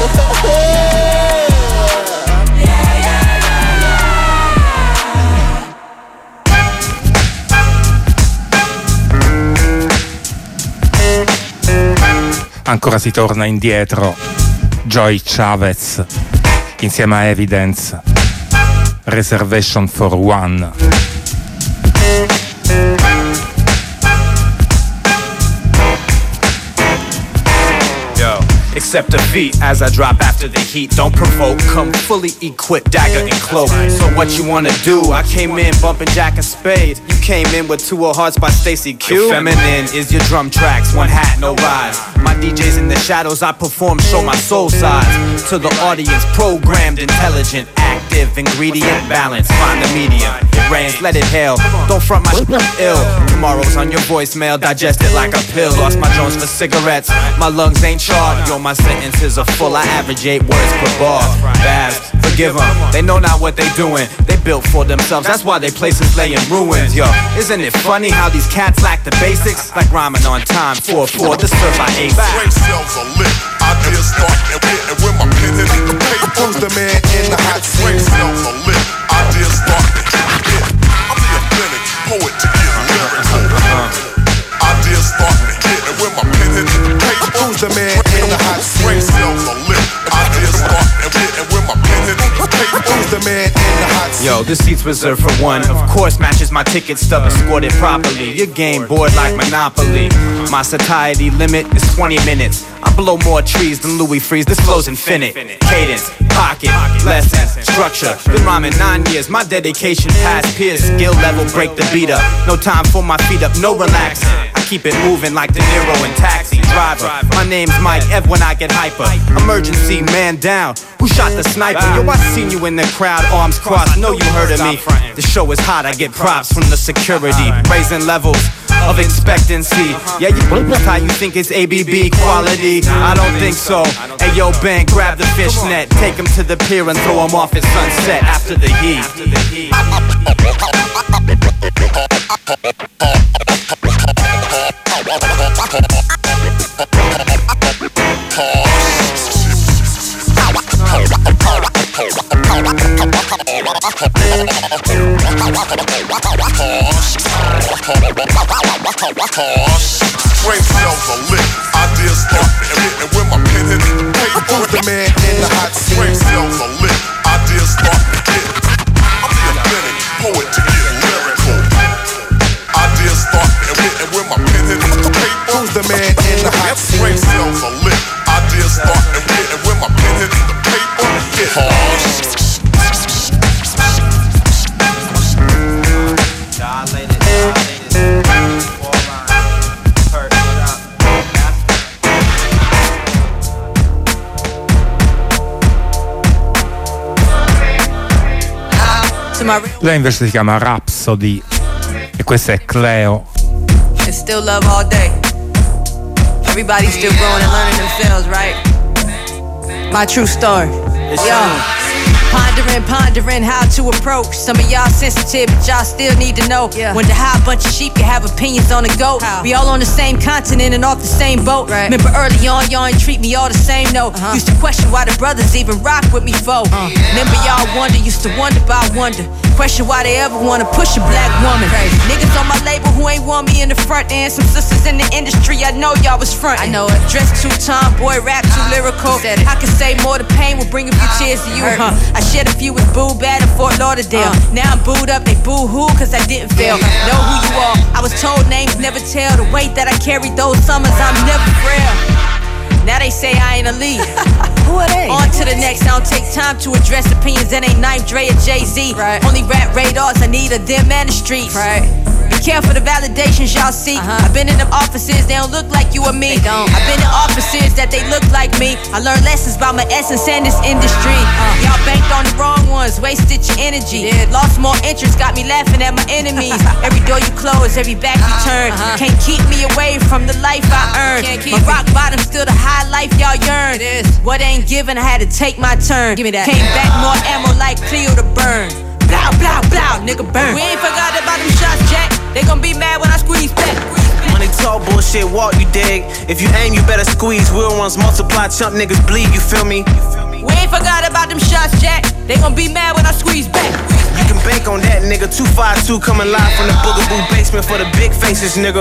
Ancora si torna indietro. Joy Chavez insieme a Evidence, Reservation for One. Accept defeat as I drop after the heat. Don't provoke, come fully equipped, dagger and cloak. So what you wanna do? I came in bumping Jack and Spade. You came in with 2 of Hearts by Stacey Q. Feminine is your drum tracks, one hat, no rise. My DJs in the shadows, I perform, show my soul size. To the audience, programmed, intelligent, active, ingredient, balance. Find the medium. It rains, let it hail. Don't front my ill. Tomorrow's on your voicemail, digest it like a pill. Lost my drones for cigarettes. My lungs ain't charred. Yo, my sentences are full. I average 8 words per bar. Babs, forgive them. They know not what they doing. They built for themselves. That's why they places lay in ruins. Yo, isn't it funny how these cats lack the basics? Like rhyming on time. 4-4, this serve by 8. Brain cells are lit. Ideas start and when my pen hit the paper. Who's the man in the hot seat? Brain cells are lit. Ideas start and hit. I'm the authentic poet to get lyrical. Ideas start and hit and when my pen hit the paper. Who's the man in the hot seat? Brain cells are lit. Ideas start and hit and when my pen hit the paper. Who's the man in the hot seat? Yo, this seat's reserved for one. Of course, matches my ticket stub and scored it properly. Your game bored like Monopoly. My satiety limit is 20 minutes. I blow more trees than Louis Freeze. This flow's infinite. Cadence, pocket, lessons, structure. Been rhyming 9 years. My dedication past peers. Skill level, break the beat up. No time for my feet up, no relaxing. I keep it moving like De Niro in Taxi Driver. My name's Mike Ev when I get hyper. Emergency, man down. Who shot the sniper? Yo, I seen you in the crowd, arms crossed. Know you heard of me. The show is hot. I get props from the security. Raising levels of expectancy. Yeah, you how you think it's ABB quality? I don't think so. Hey yo, Ben, grab the fishnet, take him to the pier and throw him off at sunset after the heat. Brain cells are lit. Ideas start and when my pen hit the paper. Who's the man in the hot seat? Brain cells are lit. Ideas start to hit. I'm the authentic poet to get lyrical. Ideas start and when my pen hit the paper. Who's the man in the hot seat? Brain cells are lit. Ideas start and when my pen hit the paper. Hit hard. Lei invece si chiama Rhapsody e questa è Cleo. It's still love all day. Everybody's still growing and learning themselves, right? My true story. Yo. Pondering how to approach. Some of y'all sensitive, but y'all still need to know. Wonder how a bunch of sheep can have opinions on the goat. We all on the same continent and off the same boat. Remember early on, y'all ain't treat me all the same, no. Used to question why the brothers even rock with me, foe. Remember y'all used to wonder about wonder. Question why they ever wanna push a black woman. Niggas on my label who ain't want me in the front, and some sisters in the industry, I know y'all was front. I know it. Dressed too tomboy, rap too lyrical. I can say more, the pain will bring a few tears to you, I shared a few with Boo Bad in Fort Lauderdale. Now I'm booed up, they boo-hoo, cause I didn't fail. Know who you are, I was told names never tell. The weight that I carried those summers, I'm never frail. Now they say I ain't a lead. Who are they? On to the next, I don't take time to address opinions that ain't Knife, Dre, or Jay-Z. Right. Only rap radars, I need a them and the streets. Right. Be careful the validations y'all see. I've been in them offices, they don't look like you or me. They don't. I've been in offices that they look like me. I learned lessons about my essence and this industry. Y'all banked on the wrong ones, wasted your energy. Lost more interest, got me laughing at my enemies. Every door you close, every back you turn. Can't keep me away from the life I earned. My rock bottom still the high life y'all yearn. What ain't given, I had to take my turn. Give me that. Came back more ammo like Cleo to burn. Blow, blow, blow, nigga burn. We ain't forgot about them shots, Jack. They gon' be mad when I squeeze back. Money talk, bullshit walk, you dig. If you aim, you better squeeze. Real ones multiply, chump niggas bleed, you feel me? We ain't forgot about them shots, Jack. They gon' be mad when I squeeze back. You can bank on that, nigga. 252 coming live from the Boogaboo basement for the big faces, nigga.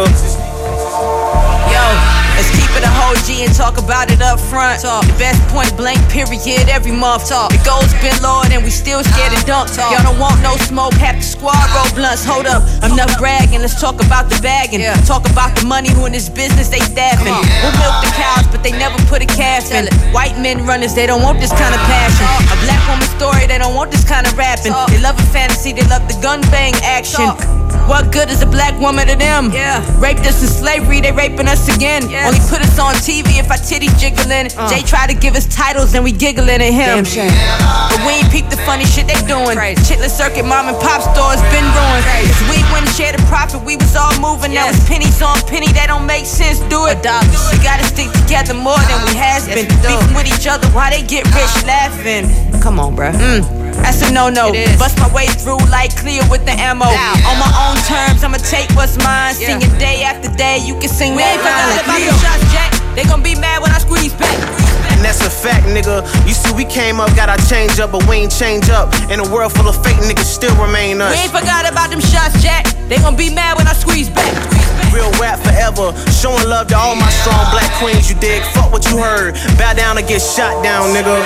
Yo, let's keep it a whole G and talk about it up front. The best point blank period every month. The goals been lowered and we still scared to dunk. Y'all don't want no smoke, half the squad roll blunts. Hold up, enough bragging, let's talk about the bagging. Talk about the money who in this business they staffing. We'll milk the cows but they never put a calf in. White men runners, they don't want this kind of passion. A black woman story, they don't want this kind of rapping. They love a fantasy, they love the gun bang action. What good is a black woman to them? Raped us in slavery, they raping us again. Only put us on TV if our titties jiggling. Jay try to give us titles and we giggling at him. But we ain't peep the funny shit they doing. Chitlin circuit, mom and pop stores been ruined. Cause we wouldn't share the profit, we was all moving. Now it's pennies on penny, that don't make sense, do it. We gotta stick together more than we has been. Beefing with each other while they get rich laughing. Come on, bruh. That's a no-no. Bust my way through like Cleo with the ammo. On my own terms, I'ma take what's mine. Singing day after day, you can sing that line like Cleo. Shots, Jack. They gon' be mad when I squeeze back. And that's a fact, nigga. You see, we came up, got our change up, but we ain't change up. In a world full of fake niggas, still remain us. We ain't forgot about them shots, Jack. They gon' be mad when I squeeze back. Real rap forever, showing love to all my strong black queens, you dig? Fuck what you heard, bow down or get shot down, nigga.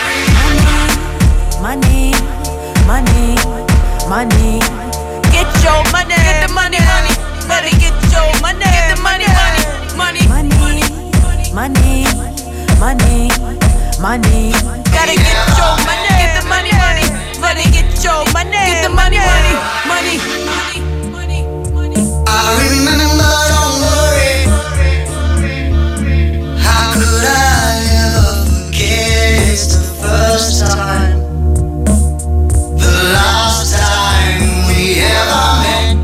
Money, money, money. Get your money, get the money, money, money. Get your money, get the money, money, money, money, money, money, money. Gotta get your money, get the money, money, money. Get your money, get the money, money, money, money. I remember, don't worry. How could I ever forget? It's the first time. Last time we ever met.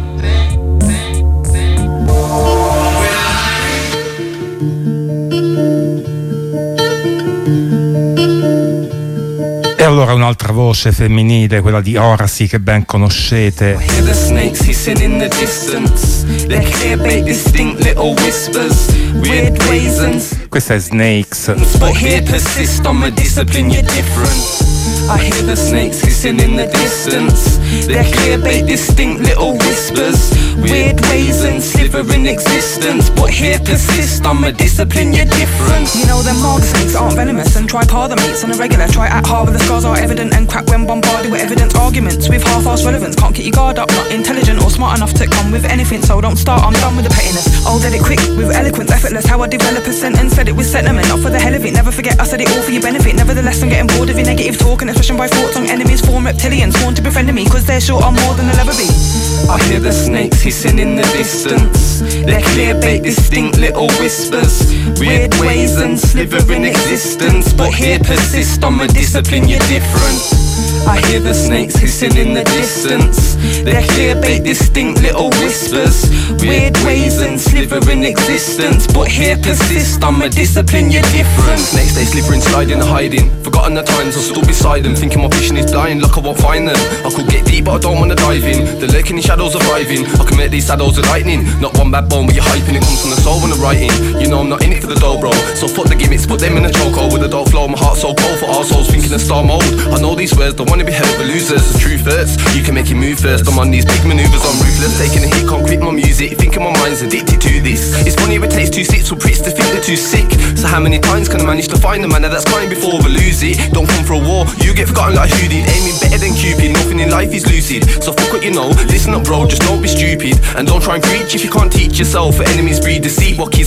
E allora un'altra voce femminile, quella di Horacy, che ben conoscete. Hear the snakes hissing in the distance. They're clear bait, distinct little whispers. Weird reasons. Questa è Snakes. But here persist on my discipline, you're different. I hear the snakes hissing in the distance. They're clear bait, distinct little whispers. Weird ways and sliver in existence. But here persist on my discipline, you're different. You know them mark snakes aren't venomous and try par the mates on a regular. Try act hard when the scars are evident and crack when bombarded with evidence. Arguments with half-assed relevance. Can't get your guard up, not intelligent or smart enough to come with anything. So don't start, I'm done with the pettiness. I'll get it quick with eloquence, effortless. How I develop a sentence, said it with sentiment. Not for the hell of it, never forget I said it all for your benefit. Nevertheless, I'm getting bored of your negative talk and expression by thoughts on enemies, form reptilians, sworn to befriend me, cause they're sure I'm more than they'll ever be. I hear the snakes hissing in the distance. They're clear bait, distinct little whispers. Weird ways and sliver in existence. But here persist on my discipline, you're different. I hear the snakes hissing in the distance. They're clear bait, distinct little whispers. Weird ways and sliver in existence. But here persist on my discipline, you're different. Snakes they slithering, sliding and hiding. Forgotten the times, I'll still beside them. Thinking my vision is blind, like I won't find them. I could get deep but I don't wanna dive in. The lurking in shadows are thriving. I can make these shadows of lightning. Not one bad bone but you're hyping. It comes from the soul when I'm writing. You know I'm not in it for the dough, bro. So fuck the gimmicks, put them in a chokehold. With a dope flow, my heart's so cold for our souls. Thinking of star mode. I know these words don't wanna be heard but losers. The truth hurts, you can make it move first. I'm on these big maneuvers, I'm ruthless. Taking a hit, can't quit my music. Thinking my mind's addicted to this. It's funny it takes 2 6 for pricks to think they're too sick. So how many times can I manage to find a manner that's kind before we lose it? Don't come for a war, you get forgotten like who did. Aiming better than Cupid, nothing in life is lucid. So fuck what you know, listen up bro, just don't be stupid. And don't try and preach if you can't teach yourself. For enemies breed deceit, what kids can't eat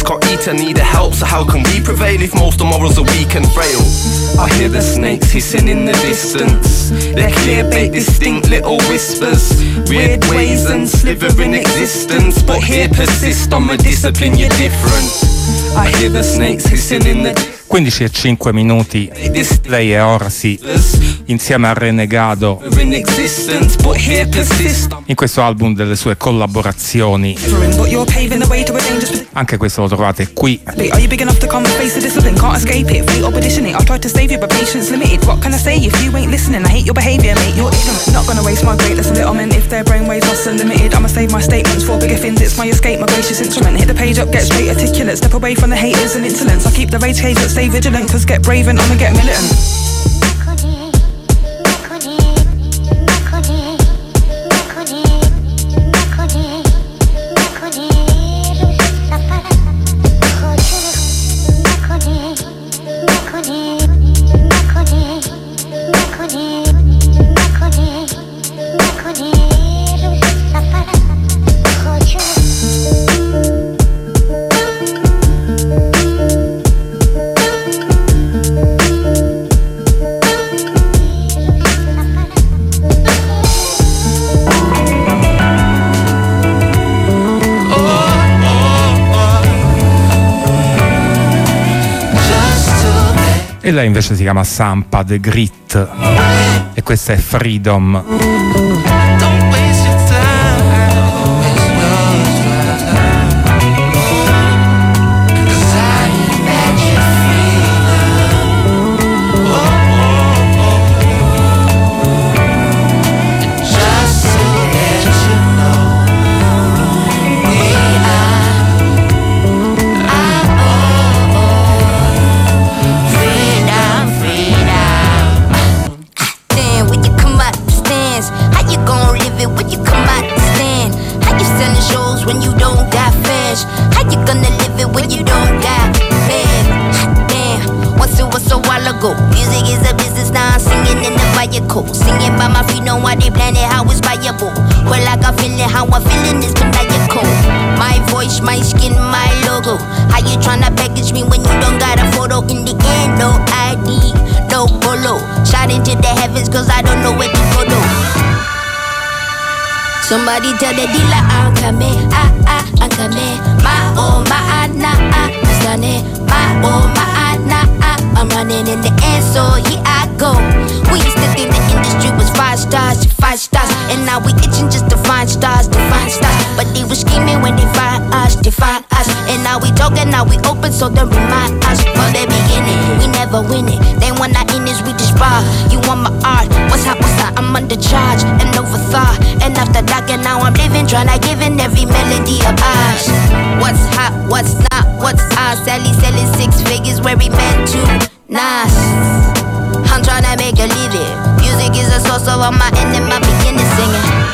to need a help, so how can we prevail if most of morals are weak and frail? I hear the snakes hissing in the distance. They're clear bait, distinct little whispers. Weird ways and slithering existence, but here persist on my discipline, you're different. I hear the snakes hissing in the 15 e 5 minuti. Lei è Orsi insieme a Renegado in questo album delle sue collaborazioni. Anche questo lo trovate qui. Are you big enough to come and face the discipline? Can't escape it, fate or petition it. I've tried to save you but patience limited. What can I say if you ain't listening? I hate your behaviour, mate, you're ignorant. Not gonna waste my greatness little men if their brainwaves are so limited. I'ma save my statements for bigger things. It's my escape, my gracious instrument. Hit the page up, get straight articulate. Step away from the haters and insolence. I keep the rage cage but stay vigilant, cause get brave and I'ma get militant. E lei invece si chiama Sampa The Grit e questa è Freedom. Singing by my feet, know why they plan it, how it's viable. Well, like I'm feeling, how I'm feeling is maniacal. My voice, my skin, my logo. How you tryna package me when you don't got a photo? In the end, no ID, no polo. Shot into the heavens cause I don't know where to go to. Somebody tell the dealer I'm coming, I'm coming. My oh, my nah, I'm stunning. My oh, my nah, I'm running in the end, so here I go. We used to think the industry was 5 stars, and now we itching just to find stars, But they were scheming when they find us, and now we talking, now we open, so they remind us from the beginning. We never win it, they want our innings, we just bar. You want my art, what's hot, I'm under charge, and overthought. And after dark, and now I'm living, tryna give in every melody of ours. What's hot, what's not, what's ours? Sally selling 6 figures where we meant to. Nas, I'm tryna make a living. Music is a source of all my end and my beginning singing.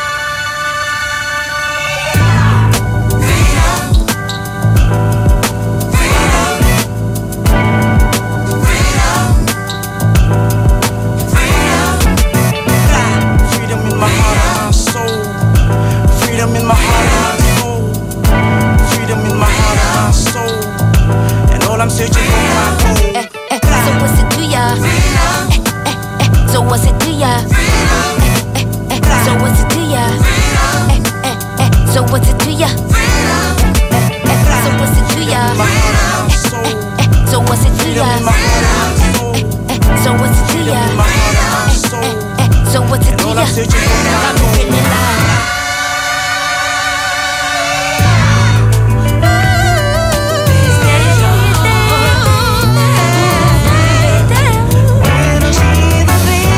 I'm searching for my goal. So what's it to ya? So what's it to ya? So what's it to ya? So what's it to ya? So what's it to ya? So what's it to ya? So what's it to ya? So what's it to ya? I'm feeling alive.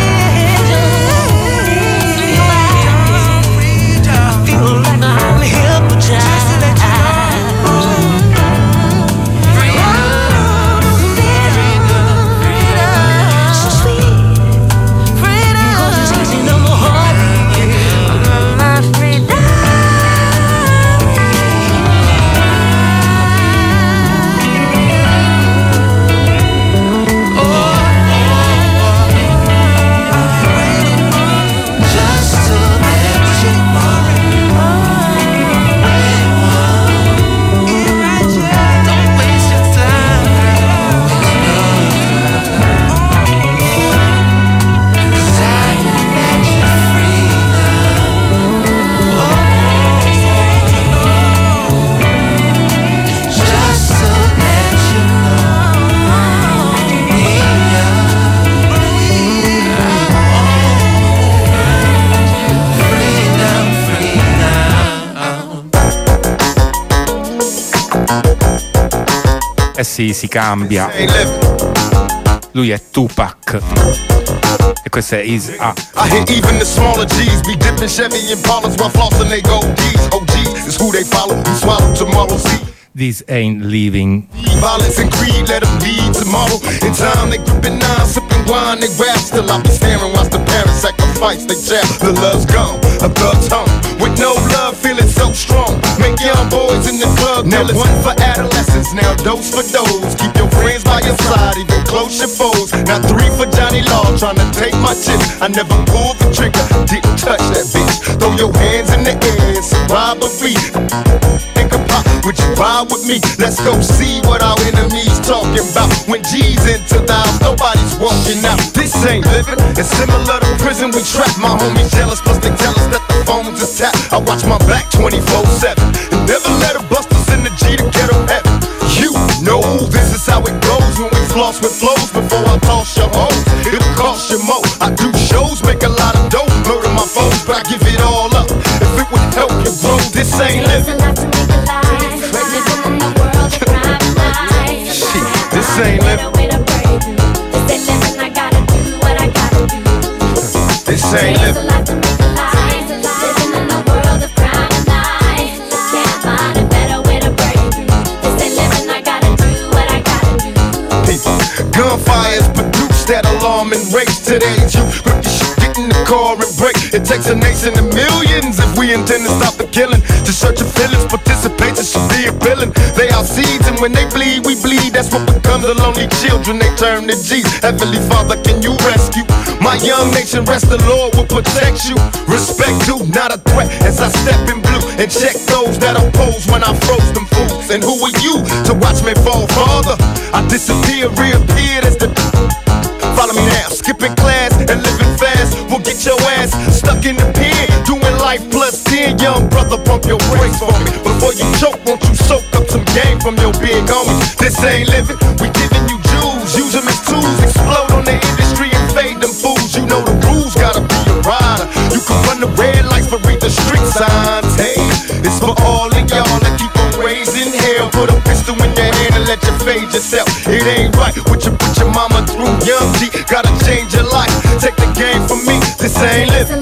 I'm here Eh sì, si cambia. Lui è Tupac e questa è Is A. I hear even the smaller G's be dipping Chevy Impalas while flossing they gold D's. OGs is who they follow, who swallow tomorrow's seed. This Ain't Living. Violence and greed, let them lead tomorrow. In time, they gripping nine, sipping wine, they rap. Still, I'll be staring, watch the parents sacrifice they child. The love's gone, a thug's home. With no love, feeling so strong. Make young boys in the club. Now one for adolescents, now dose for those. Keep your friends by your side, even close your foes. Now 3 for Johnny Law, trying to take my chips. I never pulled the trigger, didn't touch that bitch. Throw your hands in the air, it's a robbery. Think about, would you ride with me? Let's go see what our enemies talking about. When G's into the house, nobody's walking out. This ain't living, it's similar to prison. We trap my homies jealous, plus they tell us that the phones is tapped. I watch my back 24/7 and never let a busters in the G to get them heavy. You know this is how it goes when we floss with flows. Before I toss your hoes, it'll cost you more. I do shows, make a lot of dough, murder my foes, but I give it all up if it would help you grow. This ain't living. This ain't living. This ain't living. Gunfires produce that alarming race. Today's youth, grip your shit, get in the car and break. It takes a nation of millions if we intend to stop the killing. To search your feelings, participation should be a villain. They are seeds, and when they bleed, we bleed. That's what becomes the lonely children. They turn to G's. Heavenly Father, can you rescue my young nation? Rest the Lord will protect you. Respect you, not a threat. As I step in blue and check those that oppose when I froze them fools. And who are you to watch me fall, Father? I disappear, reappeared as the. Follow me now, skipping class and living fast. We'll get your ass stuck in the pen, doing life plus 10. Young brother, pump your brakes for me. Before you choke, won't you soak up some game from your big homies? This ain't living, we giving you Jews. Use them as tools, explode on the industry and fade them fools. You know the rules, gotta be a rider. You can run the red lights but read the street signs. Hey, it's for all of y'all that keep on raising hell. Put a pistol in your hand and let you fade yourself. It ain't right what you put your mama through. Young G, gotta change your life. Take the game from me, this ain't living.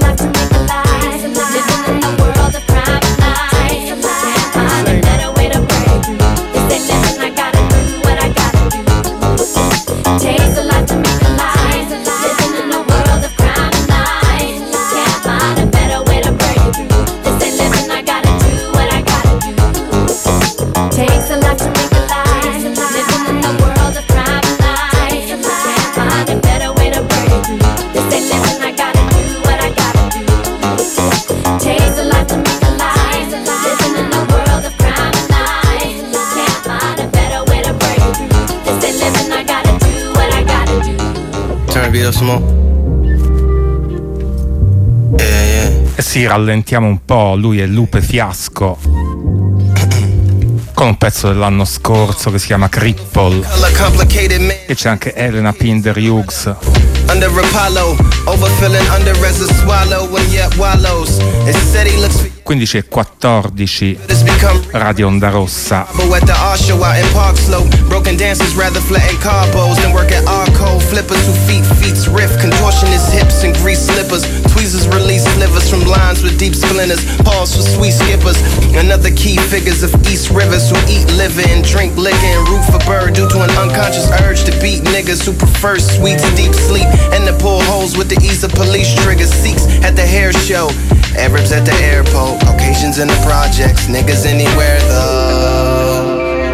Eh sì, rallentiamo un po', lui è Lupe Fiasco con un pezzo dell'anno scorso che si chiama Cripple e c'è anche Elena Pinder Hughes. Under Apollo, overfilling under as a swallow when yet wallows. It said he looks 15:14 Radio Onda Rossa. at the art show out in Park Slope. Broken dancers rather flatten carbos than work at Arco. Flippers who feet's riff, contortionist hips and grease slippers. Tweezers release slivers from lines with deep splinters. Pause for sweet skippers. Another key figures of East Rivers who eat liver and drink liquor and root for bird due to an unconscious urge to beat niggas who prefer sweet to deep sleep and to pull holes with the ease of police triggers. Sikhs at the hair show, Arabs at the airport, Caucasians in the projects, niggas anywhere though.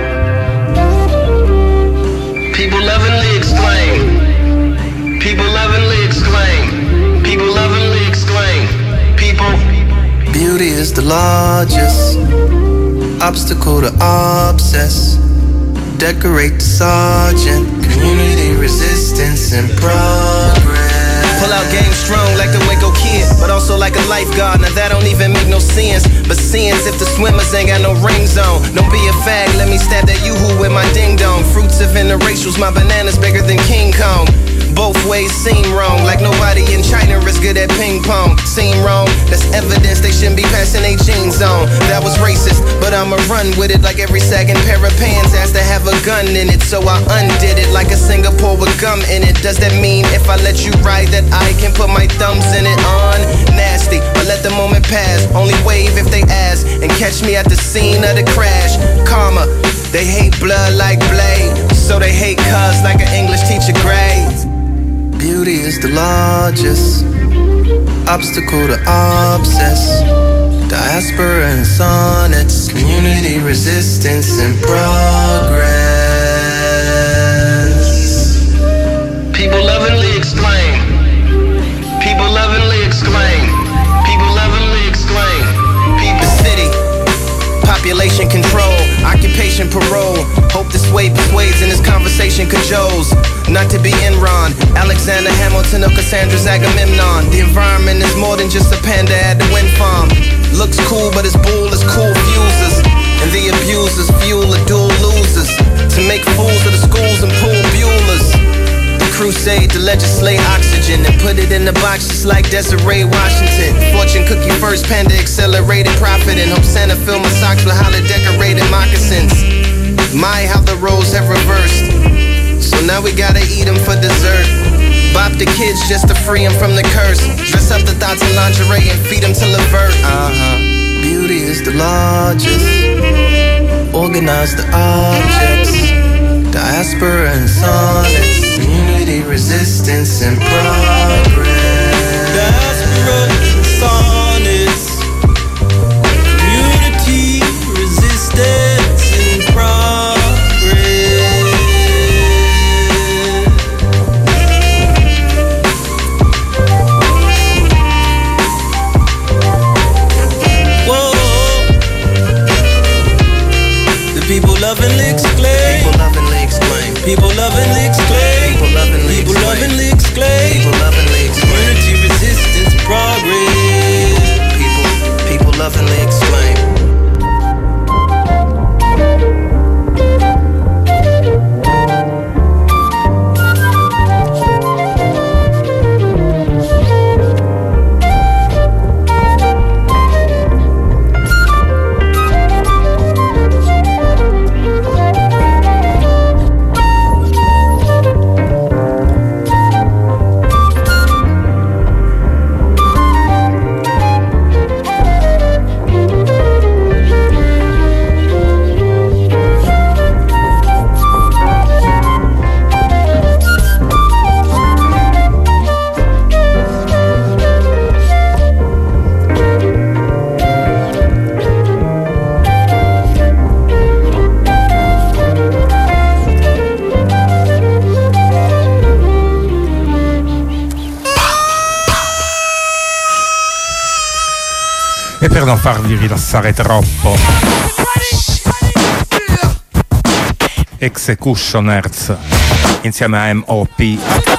People lovingly exclaim. People lovingly exclaim. People lovingly exclaim. People. Beauty is the largest obstacle to obsess. Decorate the sergeant. Community resistance and progress. Pull out game strong like the Waco Kid, but also like a lifeguard. Now that don't even make no sense. But seeing if the swimmers ain't got no rings on. Don't be a fag, let me stab that yoo-hoo with my ding-dong. Fruits of interracials, my banana's bigger than King Kong. Both ways seem wrong, like nobody in China is good at ping pong. Seem wrong, that's evidence they shouldn't be passing their jeans on. That was racist, but I'ma run with it like every second pair of pants has to have a gun fun in it, so I undid it like a Singapore with gum in it. Does that mean if I let you ride that I can put my thumbs in it? On nasty, but let the moment pass. Only wave if they ask, and catch me at the scene of the crash. Karma, they hate blood like Blade, so they hate cuz like an English teacher grade. Beauty is the largest obstacle to obsess. Diaspora and sonnets, community resistance and progress. People lovingly exclaim. People lovingly exclaim. People lovingly exclaim. People city, population control, occupation parole. Hope this way persuades and this conversation cajoles. Not to be Enron, Alexander Hamilton or Cassandra's Agamemnon. The environment is more than just a panda at the wind farm. Looks cool, but his bull is cool fuses. And the abusers fuel the dual losers to make fools of the schools and pool buellers. The crusade to legislate oxygen and put it in the box just like Desiree Washington. Fortune cookie first, panda accelerated profit, and hope Santa fill my socks with holly decorated moccasins. My, how the roles have reversed. So now we gotta eat them for dessert. Bop the kids just to free them from the curse. Dress up the thoughts in lingerie and feed them to Levert. Beauty is the largest. Organize the objects. Diaspora and sonnets. Community resistance and progress. Diaspora and sonnets. Community resistance and progress. People lovingly exclaim. People lovingly exclaim. People lovingly exclaim. People lovingly exclaim. People lovingly exclaim. People lovingly exclaim. Community resistance progress. People lovingly exclaim. E per non farvi rilassare troppo, Executioners insieme a M.O.P.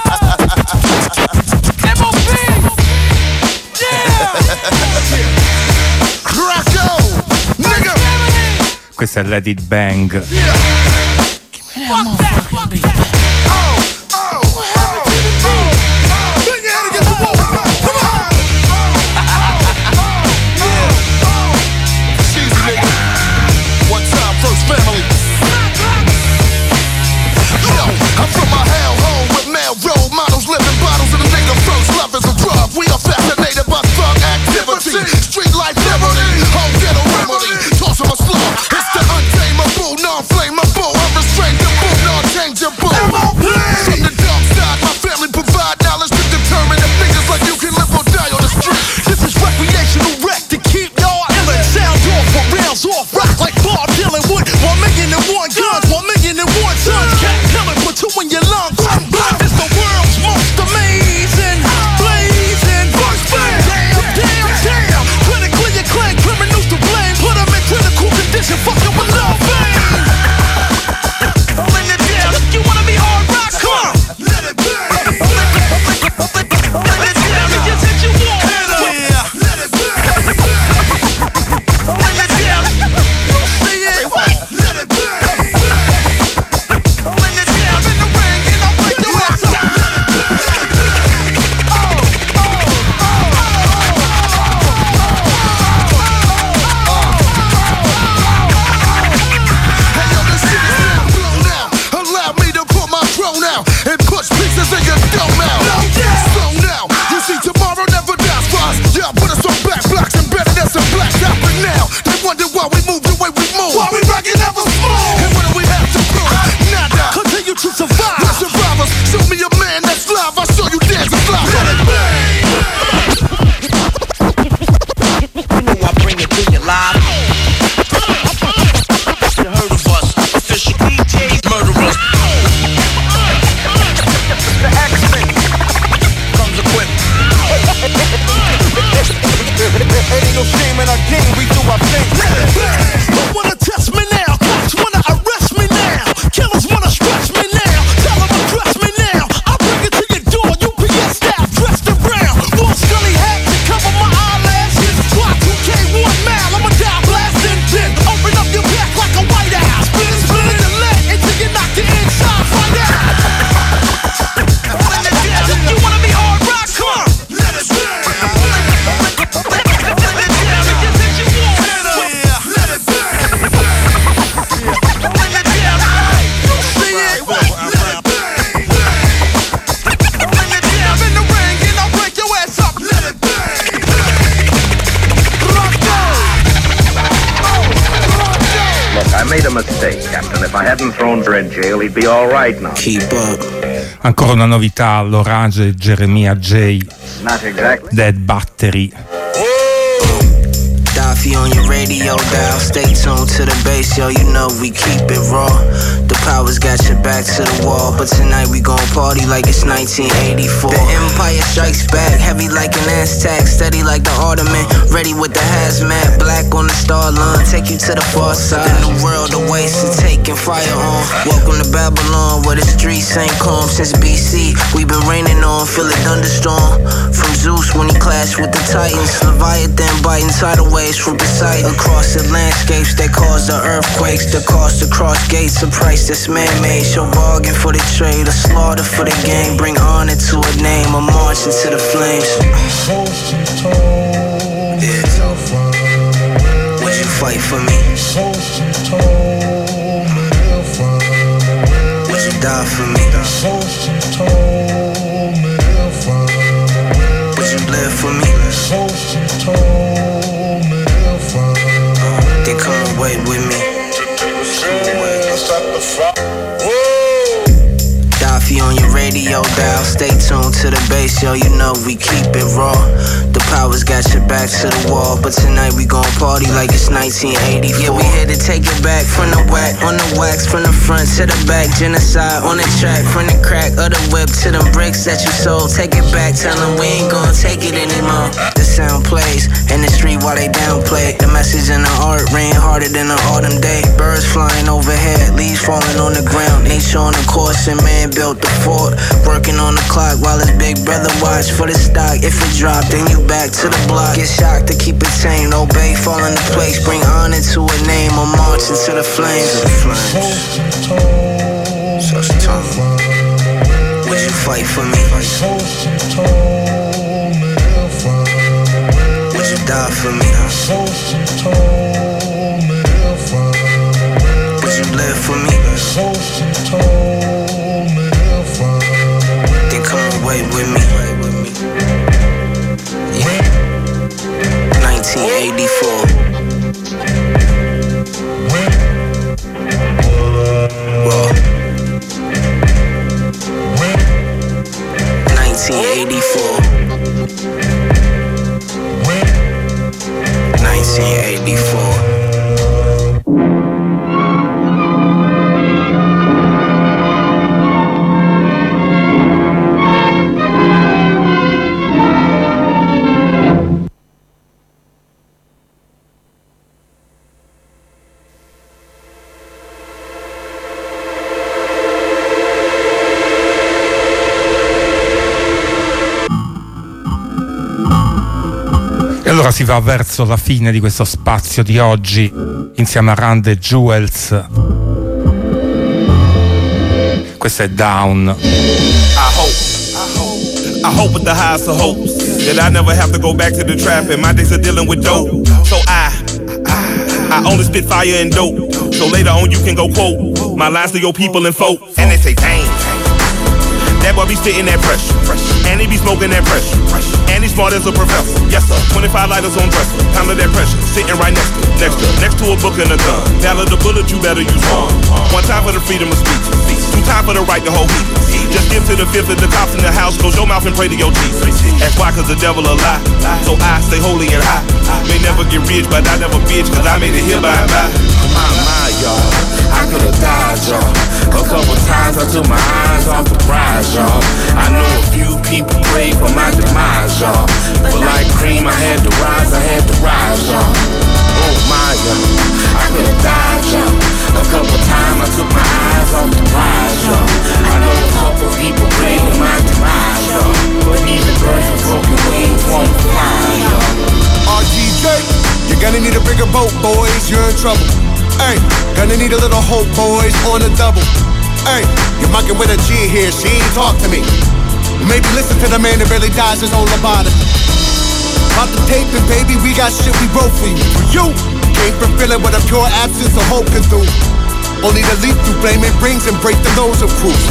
Questa è Let It Bang. Street life liberty, home ghetto remedy. Toss him a slug. It's the untamable, non-flammable, unrestrainable, non-changeable. From the dark side. hadn't thrown her in jail, he'd be all right now. Keep up. Ancora una novità, l'Orage e Jeremiah J. Not exactly. Dead Battery. Daffy on your radio dial, stay tuned to the bass, yo, you know we keep it raw. The powers got your back to the wall, but tonight we gon' party like it's 1984. The Empire Strikes Back, heavy like an Aztec, steady like the Ottoman, ready with the hazmat, black on the star line, take you to the far side. The new world awaits and taking fire on. Welcome to Babylon, where the streets ain't calm since BC. We been raining on, feel a thunderstorm. From Zeus when he clashed with the Titans, Leviathan biting tidal waves from Poseidon. Across the landscapes that cause the earthquakes, the cost to cross gates, a price that's man-made. Show bargain for the trade, a slaughter for the game. Bring honor to a name, a march into the flames. Yeah. Would you fight for me? Would you die for me? Would you live for me? Then come away with me. Daffy on your radio dial, stay tuned to the bass, yo, you know we keep it raw. The powers got your back to the wall, but tonight we gon' party like it's 1984. Yeah, we here to take it back from the whack, on the wax, from the front to the back. Genocide on the track, from the crack of the whip to them bricks that you sold. Take it back, tell them we ain't gon' take it anymore. The sound plays in the street while they downplay. The message in the art rain harder than an autumn day. Birds flying overhead, leaves falling on the ground. Nature on the course and man built the fort. Working on the clock while his big brother watch for the stock. If it drop, then you back to the block. Get shocked to keep it tame. Obey, fall into place. Bring honor to a name. I'm marching to the flames. Such time. Would you fight for me? Would you die for me? Would you live for me? Then come away with me. Yeah. 1984. Whoa. 1984. 1984. Allora si va verso la fine di questo spazio di oggi insieme a Rand e Jewels. Questo è Down. I hope with the highest of hopes that I never have to go back to the trap and my days are dealing with dope. So I only spit fire and dope. So later on you can go quote my lines to your people and folk. And they say, dang, that boy be spitting that pressure. And he be smoking that pressure. And he's smart as a professor. Yes sir, 25 lighters on dresser. Pound of that pressure, sitting right next to a book and a gun. Valid the bullet, you better use one. One time for the freedom of speech. Two time for the right to hold heat. Just give to the fifth of the cops in the house. Close your mouth and pray to your Jesus. That's why, cause the devil a lie. So I stay holy and high. May never get rich, but I never bitch, cause I made it here by and by. My, y'all, I could've died, y'all. A couple times I took my eyes off the prize, y'all. I know a few people prayed for my demise, y'all. But like cream, I had to rise, y'all. Oh my, y'all, I could've died, y'all. A couple times I took my eyes off the prize, y'all. I know a couple people prayed for my demise, y'all. But even birds with broken wings won't fly, y'all. RTJ, you're gonna need a bigger boat, boys, you're in trouble. Hey, gonna need a little hope, boys, on the double. Hey, you're mucking with a G here, she ain't talk to me. Maybe listen to the man that really dies his own lobotomy. About the taping, baby, we got shit we wrote for you. For you, came from feeling what a pure absence of hope can do. Only the leap through flame it brings and break the nose of crews.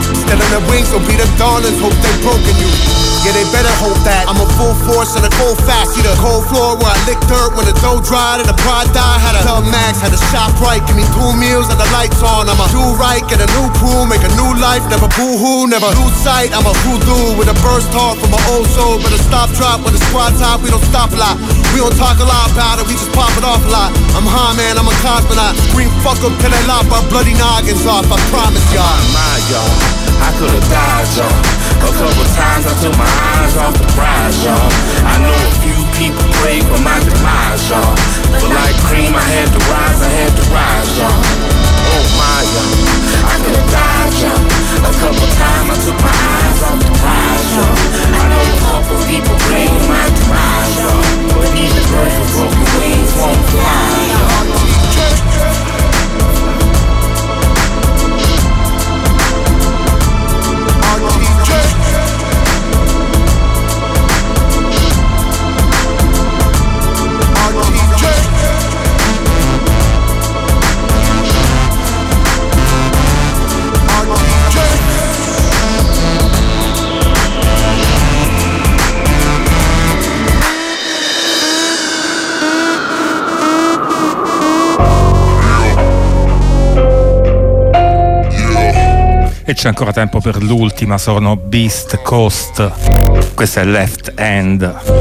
Instead of the wings, don't be the darlings, hope they broken you. Yeah, they better hope that I'm a full force and a cold fast. See the cold floor where I lick dirt when the dough dried and the pride died. Had a tell Max, had a shop right, give me 2 meals and the lights on. I'ma do right, get a new pool, make a new life, never boo-hoo, never lose sight. I'm a voodoo with a burst heart from my old soul, but a stop drop with a squad top. We don't stop a lot, we don't talk a lot about it, we just pop it off a lot. I'm high, man, I'm a cosmonaut. Scream fuck up till they lop our bloody noggins off. I promise y'all. My y'all, I could've died, y'all. A couple times I took my eyes off the prize, y'all. I know a few people prayed for my demise, y'all. But like cream, I had to rise, y'all. Oh my, y'all, I could've died, y'all. A couple times I took my eyes off the prize, y'all. I know a couple people prayed for my demise, y'all. But even birds with broken wings won't fly, y'all. E c'è ancora tempo per l'ultima, sono Beast Coast, questa è Left Hand.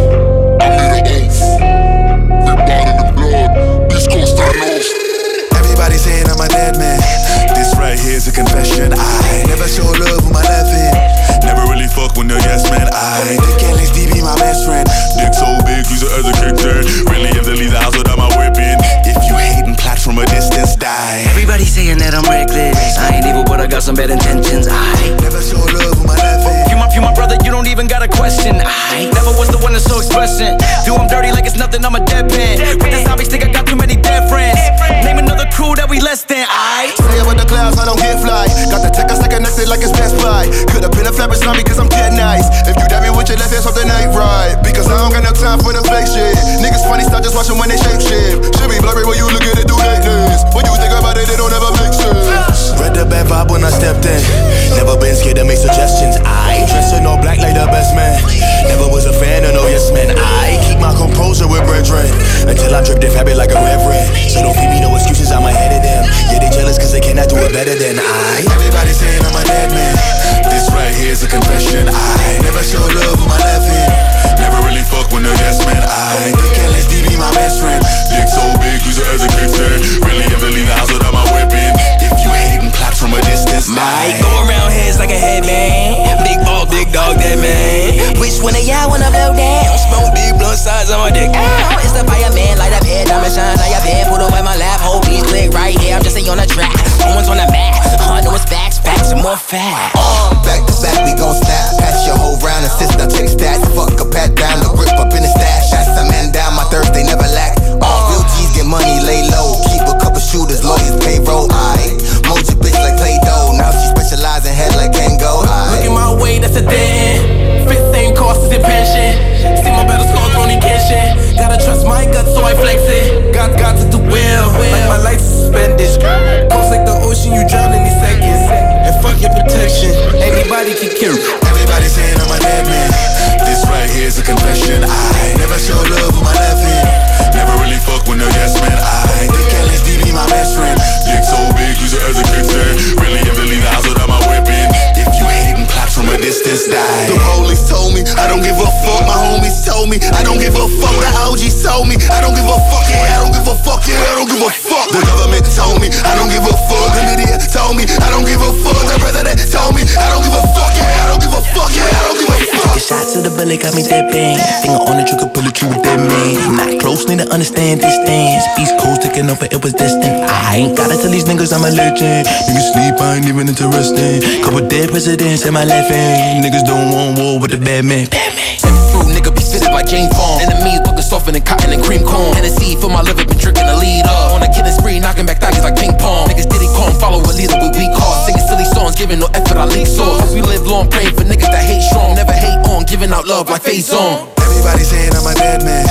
Everybody saying I'm a dead man. This right here's a confession. I never show love with my left hand. Never really fuck with no yes man. I Dick LSD be my best friend. Dick so big, use it as a kicker. Really have to leave the house without my weapon. If you hate and plot from a distance, die. Everybody saying that I'm reckless. I ain't evil, but I got some bad intentions. I never show love with my left hand. You my brother, you don't even got a question. I never was the one that's so expressing. Do I'm dirty like it's nothing, I'm a deadpan. With the zombies think I got too many dead friends. Name another crew that we less than. I stay with the clouds, I don't get fly. Got the tech, I stack connected like it's Best Buy. Could've been a flapper zombie cause I'm dead nice. If you dab me with your left hand, something ain't right. Because I don't got no time for the fake shit. Niggas funny, start just watching when they shape shit. Should be blurry when you look at it through that lens. When you think about it, it don't ever make sense. Read the bad vibe when I stepped in. Never been scared to make suggestions. I dress in all black like the best man. Never was a fan of no yes man. I keep my composure with brethren until I drip their habit like a reverend. So don't feed me no excuses, I'm ahead of them. Yeah, they jealous cause they cannot do it better than I. Everybody saying I'm a dead man. This right here's a confession. I never show love with my left hand. Never really fuck with no yes man. I Dick LSD be my best friend. Dick so big, use it as a kicker. Really have to leave the house without my weapon. If you hate and plot from a distance, I go around heads like a headman. Big dog, that man. Which one of y'all wanna blow down? Smoke big blunt size on my dick. Ow, it's the fireman, light up head, diamond shine on your bed. Put away my lap, whole piece click right here. I'm just on the track. Someone's on the map. I know it's facts, and more facts. Back to back, we gon' snap. Pass your whole round, assist, I take stats. Fuck a pat down, the grip up in the stash. Shots a man down, my Thursday never lack. Real G's get money, lay low. Keep a couple shooters, lawyers, payroll. Moji bitch like Play-Doh. Now she specialize in head like Kango. Look at my way, that's a dead end. Fifth same cost as your pension. See my battle scars, Ronnie Kenshin. Gotta trust my gut, so I flex it. Got to do well, like my lights suspended. Coast like the ocean, you drown in these seconds. And fuck your protection, anybody can kill. Everybody saying I'm a dead man. This right here's a confession. I never show love with my left hand. Never really fuck with no yes man. I Dick LSD be my best friend. Dick so big, use it as a kicker. Really have to leave the house without my weapon. If you hate and plot from a distance, die. The police told me I don't give a fuck. My homies told me I don't give a fuck. The OGs told me I don't give a fuck. Yeah, I don't give a fuck. Yeah, I don't give a fuck. The government told me I don't give a fuck. The media told me I don't give a fuck. The president told me I don't give a fuck. Yeah, I don't give a fuck. Yeah, I don't give a fuck. Take a shot to the belly, got me dipping. Finger on the trigger, pull it through with that man. Not close, need to understand distance. East Coast taking over, it was distant. I ain't gotta tell these niggas I'm a legend. Niggas sleep, I ain't even interested. Couple dead presidents in my left hand. Niggas don't want war with the bad man. Fruit nigga be fitted like Jane Fonda. Enemies looking softer than cotton and cream corn. And a seed for my liver, been drinking the lead up. On a killing spree, knocking back thiggies like ping pong. Niggas diddy calm, follow a leader with weak hearts. Singing silly songs, giving no effort, I leak sore. Hope we live long, praying for niggas that hate strong. Never hate on, giving out love like face on. Everybody saying I'm a dead man.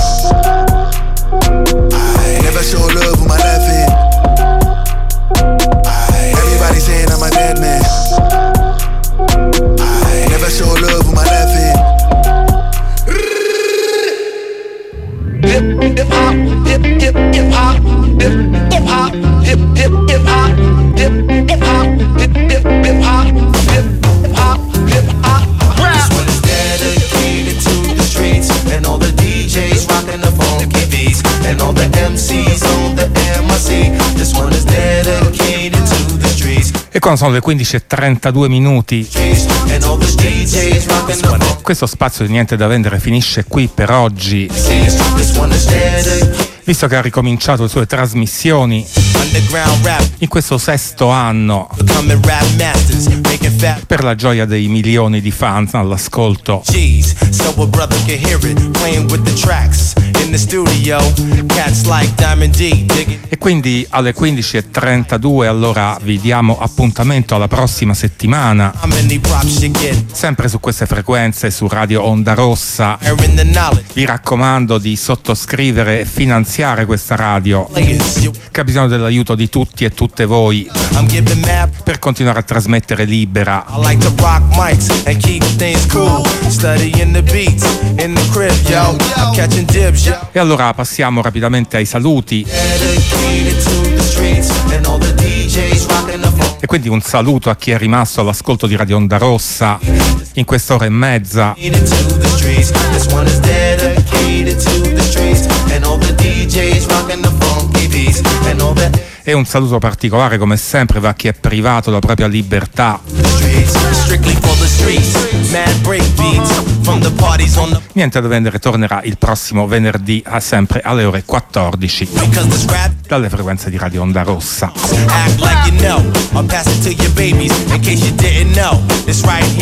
I never show love with my left hand. Everybody saying I'm a dead man. quando sono le 15:32 minuti, questo spazio di Niente da Vendere finisce qui per oggi. Visto che ha ricominciato le sue trasmissioni in questo 6° anno, per la gioia dei milioni di fans all'ascolto, e quindi alle 15:32 allora vi diamo appuntamento alla prossima settimana, sempre su queste frequenze, su Radio Onda Rossa. Vi raccomando di sottoscrivere e finanziare questa radio, che ha bisogno dell'aiuto di tutti e tutte voi per continuare a trasmettere libera. E allora passiamo rapidamente ai saluti. E quindi un saluto a chi è rimasto all'ascolto di Radio Onda Rossa in quest'ora e mezza. E un saluto particolare, come sempre, va a chi è privato della propria libertà. Niente da Vendere tornerà il prossimo venerdì, sempre alle ore 14, dalle frequenze di Radio Onda Rossa.